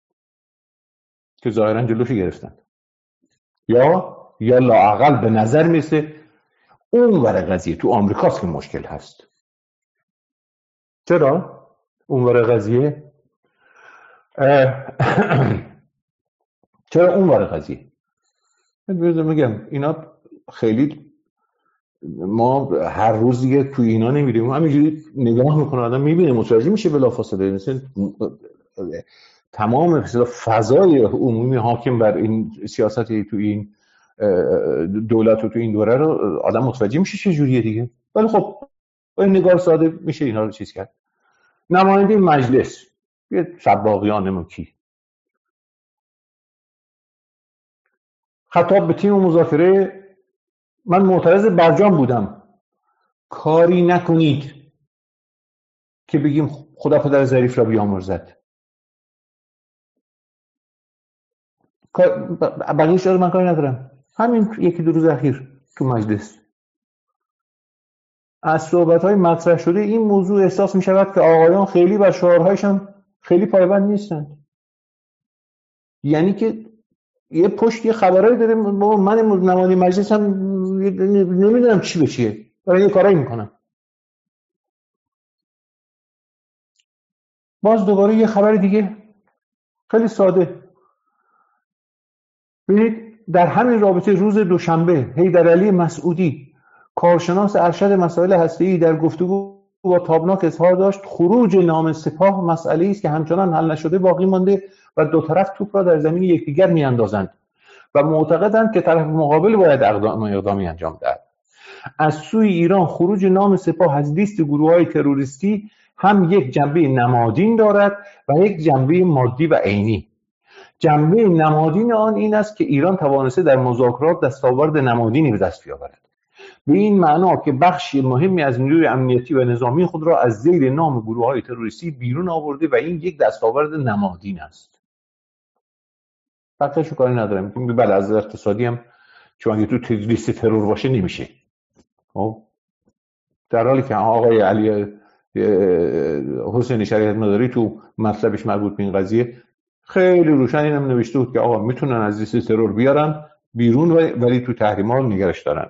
که ظاهرا جلوشو گرفتن. یا لااقل به نظر میسه اون ور قضیه تو آمریکاست که مشکل هست. چرا؟ اون ور قضیه چرا اون ور قضیه؟ میگم اینا خیلی ما هر روز دیگه تو اینا نمیریم، همینجوری نگاه میکنه آدم میبینه، متوجه میشه بلافاصله. مثلا تمام فضای عمومی حاکم بر این سیاستی تو این دولت و تو این دوره رو آدم متوجه میشه چه جوریه دیگه. ولی خب با این نگاه ساده میشه اینا رو چیز کرد. نماینده مجلس یه سباقیان کی خطاب به تیم مذاکره: من معترض برجام بودم، کاری نکنید که بگیم خدا پدر ظریف را بیامرزد. بقیه شده من کاری ندارم. همین یکی دو روز اخیر تو مجلس از صحبت‌های مطرح شده این موضوع احساس می‌شود که آقایان خیلی بر شعارهایشان خیلی پایبند نیستند. یعنی که یه پشت یه خبرایی داره، من نماینده مجلس هم نمیدونم چی به چیه، دارن یه کارایی میکنم. باز دوباره یه خبر دیگه خیلی ساده. ببینید در همین رابطه روز دوشنبه حیدرعلی مسعودی کارشناس ارشد مسائل هسته‌ای در گفتگو با تابناک اظهار داشت خروج نام سپاه مسئله‌ای است که همچنان حل نشده باقی مانده و دو طرف توپ را در زمین یکدیگر میاندازند و معتقدند که طرف مقابل باید اقدامی انجام دهد. از سوی ایران خروج نام سپاه از لیست گروه‌های تروریستی هم یک جنبه نمادین دارد و یک جنبه مادی و عینی. جنبه نمادین آن این است که ایران توانسته در مذاکرات دستاورد نمادینی به دست بیاورد، به این معنا که بخشی مهمی از نیروی امنیتی و نظامی خود را از زیر نام گروه‌های تروریستی بیرون آورده و این یک دستاورد نمادین است. بقیه‌شو کاری ندارم. بله از اقتصادی هم چون اگه تو لیست ترور باشه نمیشه. در حالی که آقای علی حسین شریعت مداری تو مطلبش مربوط به این قضیه خیلی روشن اینم نوشته بود که آقا میتونن از لیست ترور بیارن بیرون ولی تو تحریم‌ها نگرش دارن.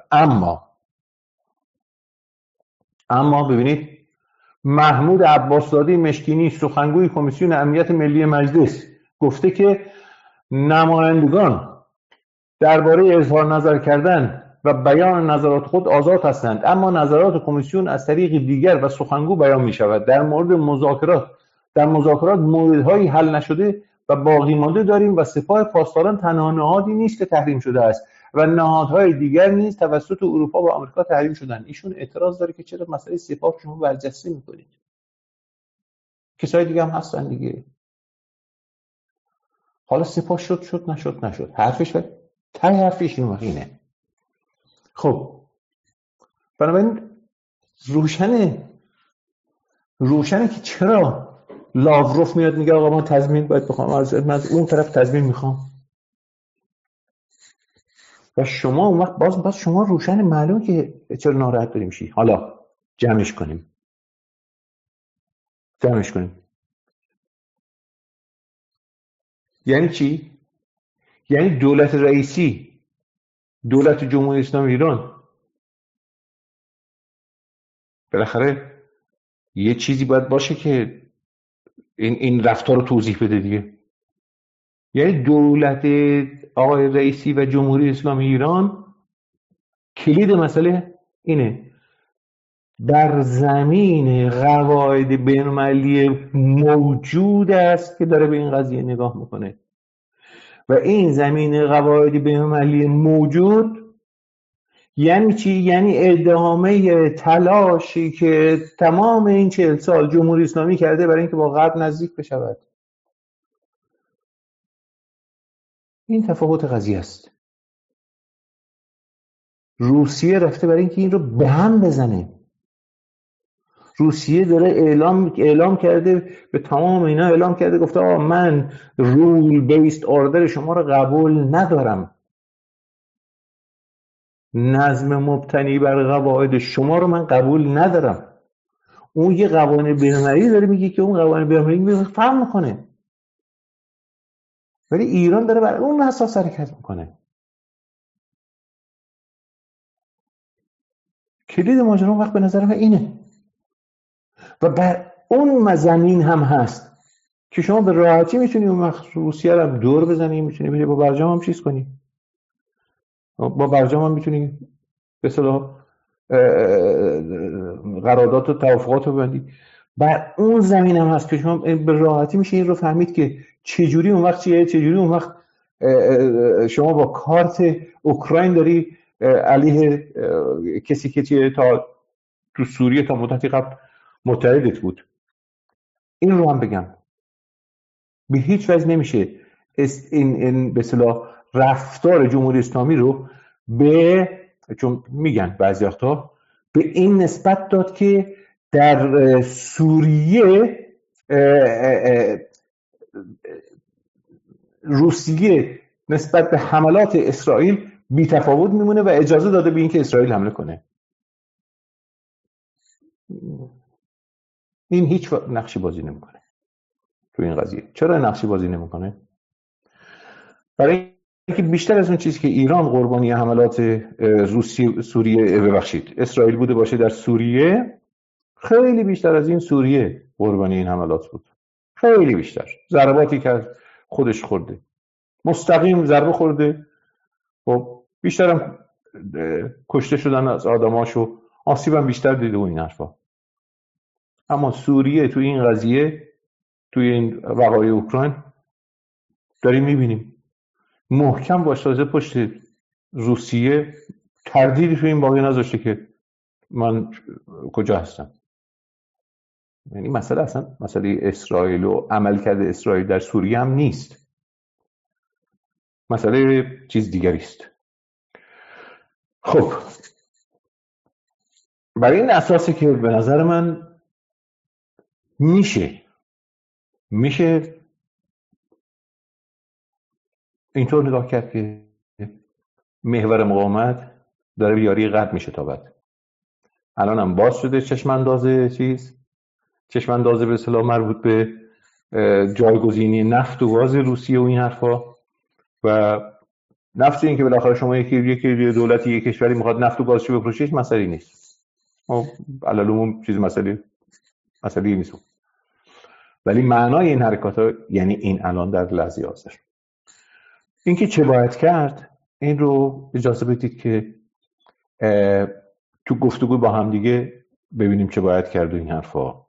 اما ببینید محمود عباسزاده مشکینی سخنگوی کمیسیون امنیت ملی مجلس گفته که نمایندگان درباره اظهار نظر کردن و بیان نظرات خود آزاد هستند، اما نظرات کمیسیون از طریق دیگر و سخنگو بیان می شود. در مذاکرات موردهایی حل نشده و باقی مانده داریم و سپاه پاسداران تنها نهادی نیست که تحریم شده است و نهادهای دیگر نیز توسط اروپا و آمریکا تحریم شدند. ایشون اعتراض داره که چرا مسئله سپاه شما برجسته میکنید، کسای دیگه هم هستن دیگه. حالا سپاه شد نشد حرفش حرفش اینه. خب بنابراین روشنه که چرا لاوروف میاد میگه آقا ما تضمین باید بخوام، از اون طرف تضمین میخوام و شما اون وقت باز شما روشن معلوم که چرا ناراحت داری میشی. حالا جمعش کنیم. یعنی چی؟ یعنی دولت رئیسی، دولت جمهوری اسلامی ایران بالاخره یه چیزی باید باشه که این رفتار رو توضیح بده دیگه. یعنی دولت آقای رئیسی و جمهوری اسلامی ایران کلید مسئله اینه در زمین قواعد بین‌المللی موجود است که داره به این قضیه نگاه میکنه و این زمین قواعد بین‌المللی موجود یعنی چی؟ یعنی ادامه تلاشی که تمام این 40 سال جمهوری اسلامی کرده برای اینکه با غرب نزدیک بشود. این تفاوت قضیه است. روسیه رفته برای اینکه این رو به هم بزنه. روسیه داره اعلام کرده به تمام اینا، اعلام کرده گفته آقا من رول بیسد اوردر شما رو قبول ندارم، نظم مبتنی بر قواعد شما رو من قبول ندارم. اون یه قوانین بین‌المللی داره میگه که اون قوانین بین‌المللی فرق میکنه، ولی ایران داره بر اون اساس حرکت میکنه. کلید ماجرا وقت به نظر من اینه و بر اون مزامین هم هست که شما به راحتی میتونی اون وقت روسیه رو دور بزنی، میتونی بری با برجام هم چیز کنی، با برجام هم میتونی به اصطلاح قرارداد و توافقات رو ببندید. بر اون زمین هم هست که شما به راحتی میشه این رو فهمید که چجوری اون وقت چجوری اون وقت شما با کارت اوکراین داری علیه کسی که تا تو سوریه تا مدتی قبل متحدت بود. این رو هم بگم به هیچ وجه نمیشه این به اصطلاح رفتار جمهوری اسلامی رو به، چون میگن بعضی وقتا، به این نسبت داد که در سوریه روسیه نسبت به حملات اسرائیل بی‌تفاوت میمونه و اجازه داده به اینکه اسرائیل حمله کنه. این هیچ نقشی بازی نمیکنه تو این قضیه. چرا نقشی بازی نمیکنه؟ برای اینکه بیشتر از اون چیزی که ایران قربانی حملات اسرائیل بوده باشه در سوریه، خیلی بیشتر از این سوریه قربانی این حملات بود. خیلی بیشتر. ضرباتی که خودش خورده، مستقیم ضربه خورده و بیشتر هم کشته شدن از آدماش و آسیب هم بیشتر دیده و این حرفا. اما سوریه تو این قضیه، توی این وقایع اوکراین داریم میبینیم محکم باش تازه پشت روسیه، تردیدی تو این باقی نذاشته که من کجا هستم. یعنی مسئله اصلا مسئله اسرائیل و عملکرد اسرائیل در سوریه هم نیست، مسئله چیز دیگری است. خب برای این اساسه که به نظر من میشه اینطور نگاه کرد که محور مقاومت داره به یاری غرب میشه تابد. الان هم باز شده چشمانداز به اصطلاح مربوط به جایگزینی نفت و گاز روسیه و این حرفا، و نفت این که بالاخره شما یکی دولتی یک کشوری میخواد نفت و گازشو بفروشه هیچ مسئله نیست. علالعموم چیز مسئله نیست. ولی معنای این حرکات ها یعنی این الان در لحظه حاضر اینکه چه باید کرد، این رو اجازه بدید که تو گفتگو با هم دیگه ببینیم چه باید کرد و این حرفا.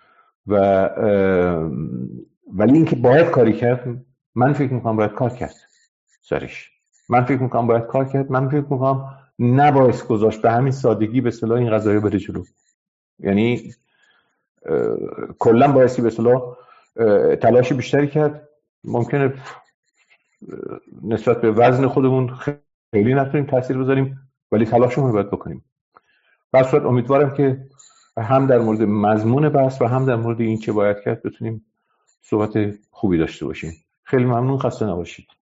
ولی اینکه باید کاری کرد، من فکر میکنم باید کار کرد سرش. من فکر میکنم نباید گذاشت به همین سادگی به اصطلاح این قضایا بره جلو. یعنی کلا بایستی به اصطلاح تلاش بیشتری کرد. ممکنه نسبت به وزن خودمون خیلی نتونیم تاثیر بذاریم، ولی تلاشمون رو باید بکنیم. به هر صورت امیدوارم که هم در مورد مضمون بحث و هم در مورد این چه باید کرد بتونیم صحبت خوبی داشته باشیم. خیلی ممنون، خسته نباشید.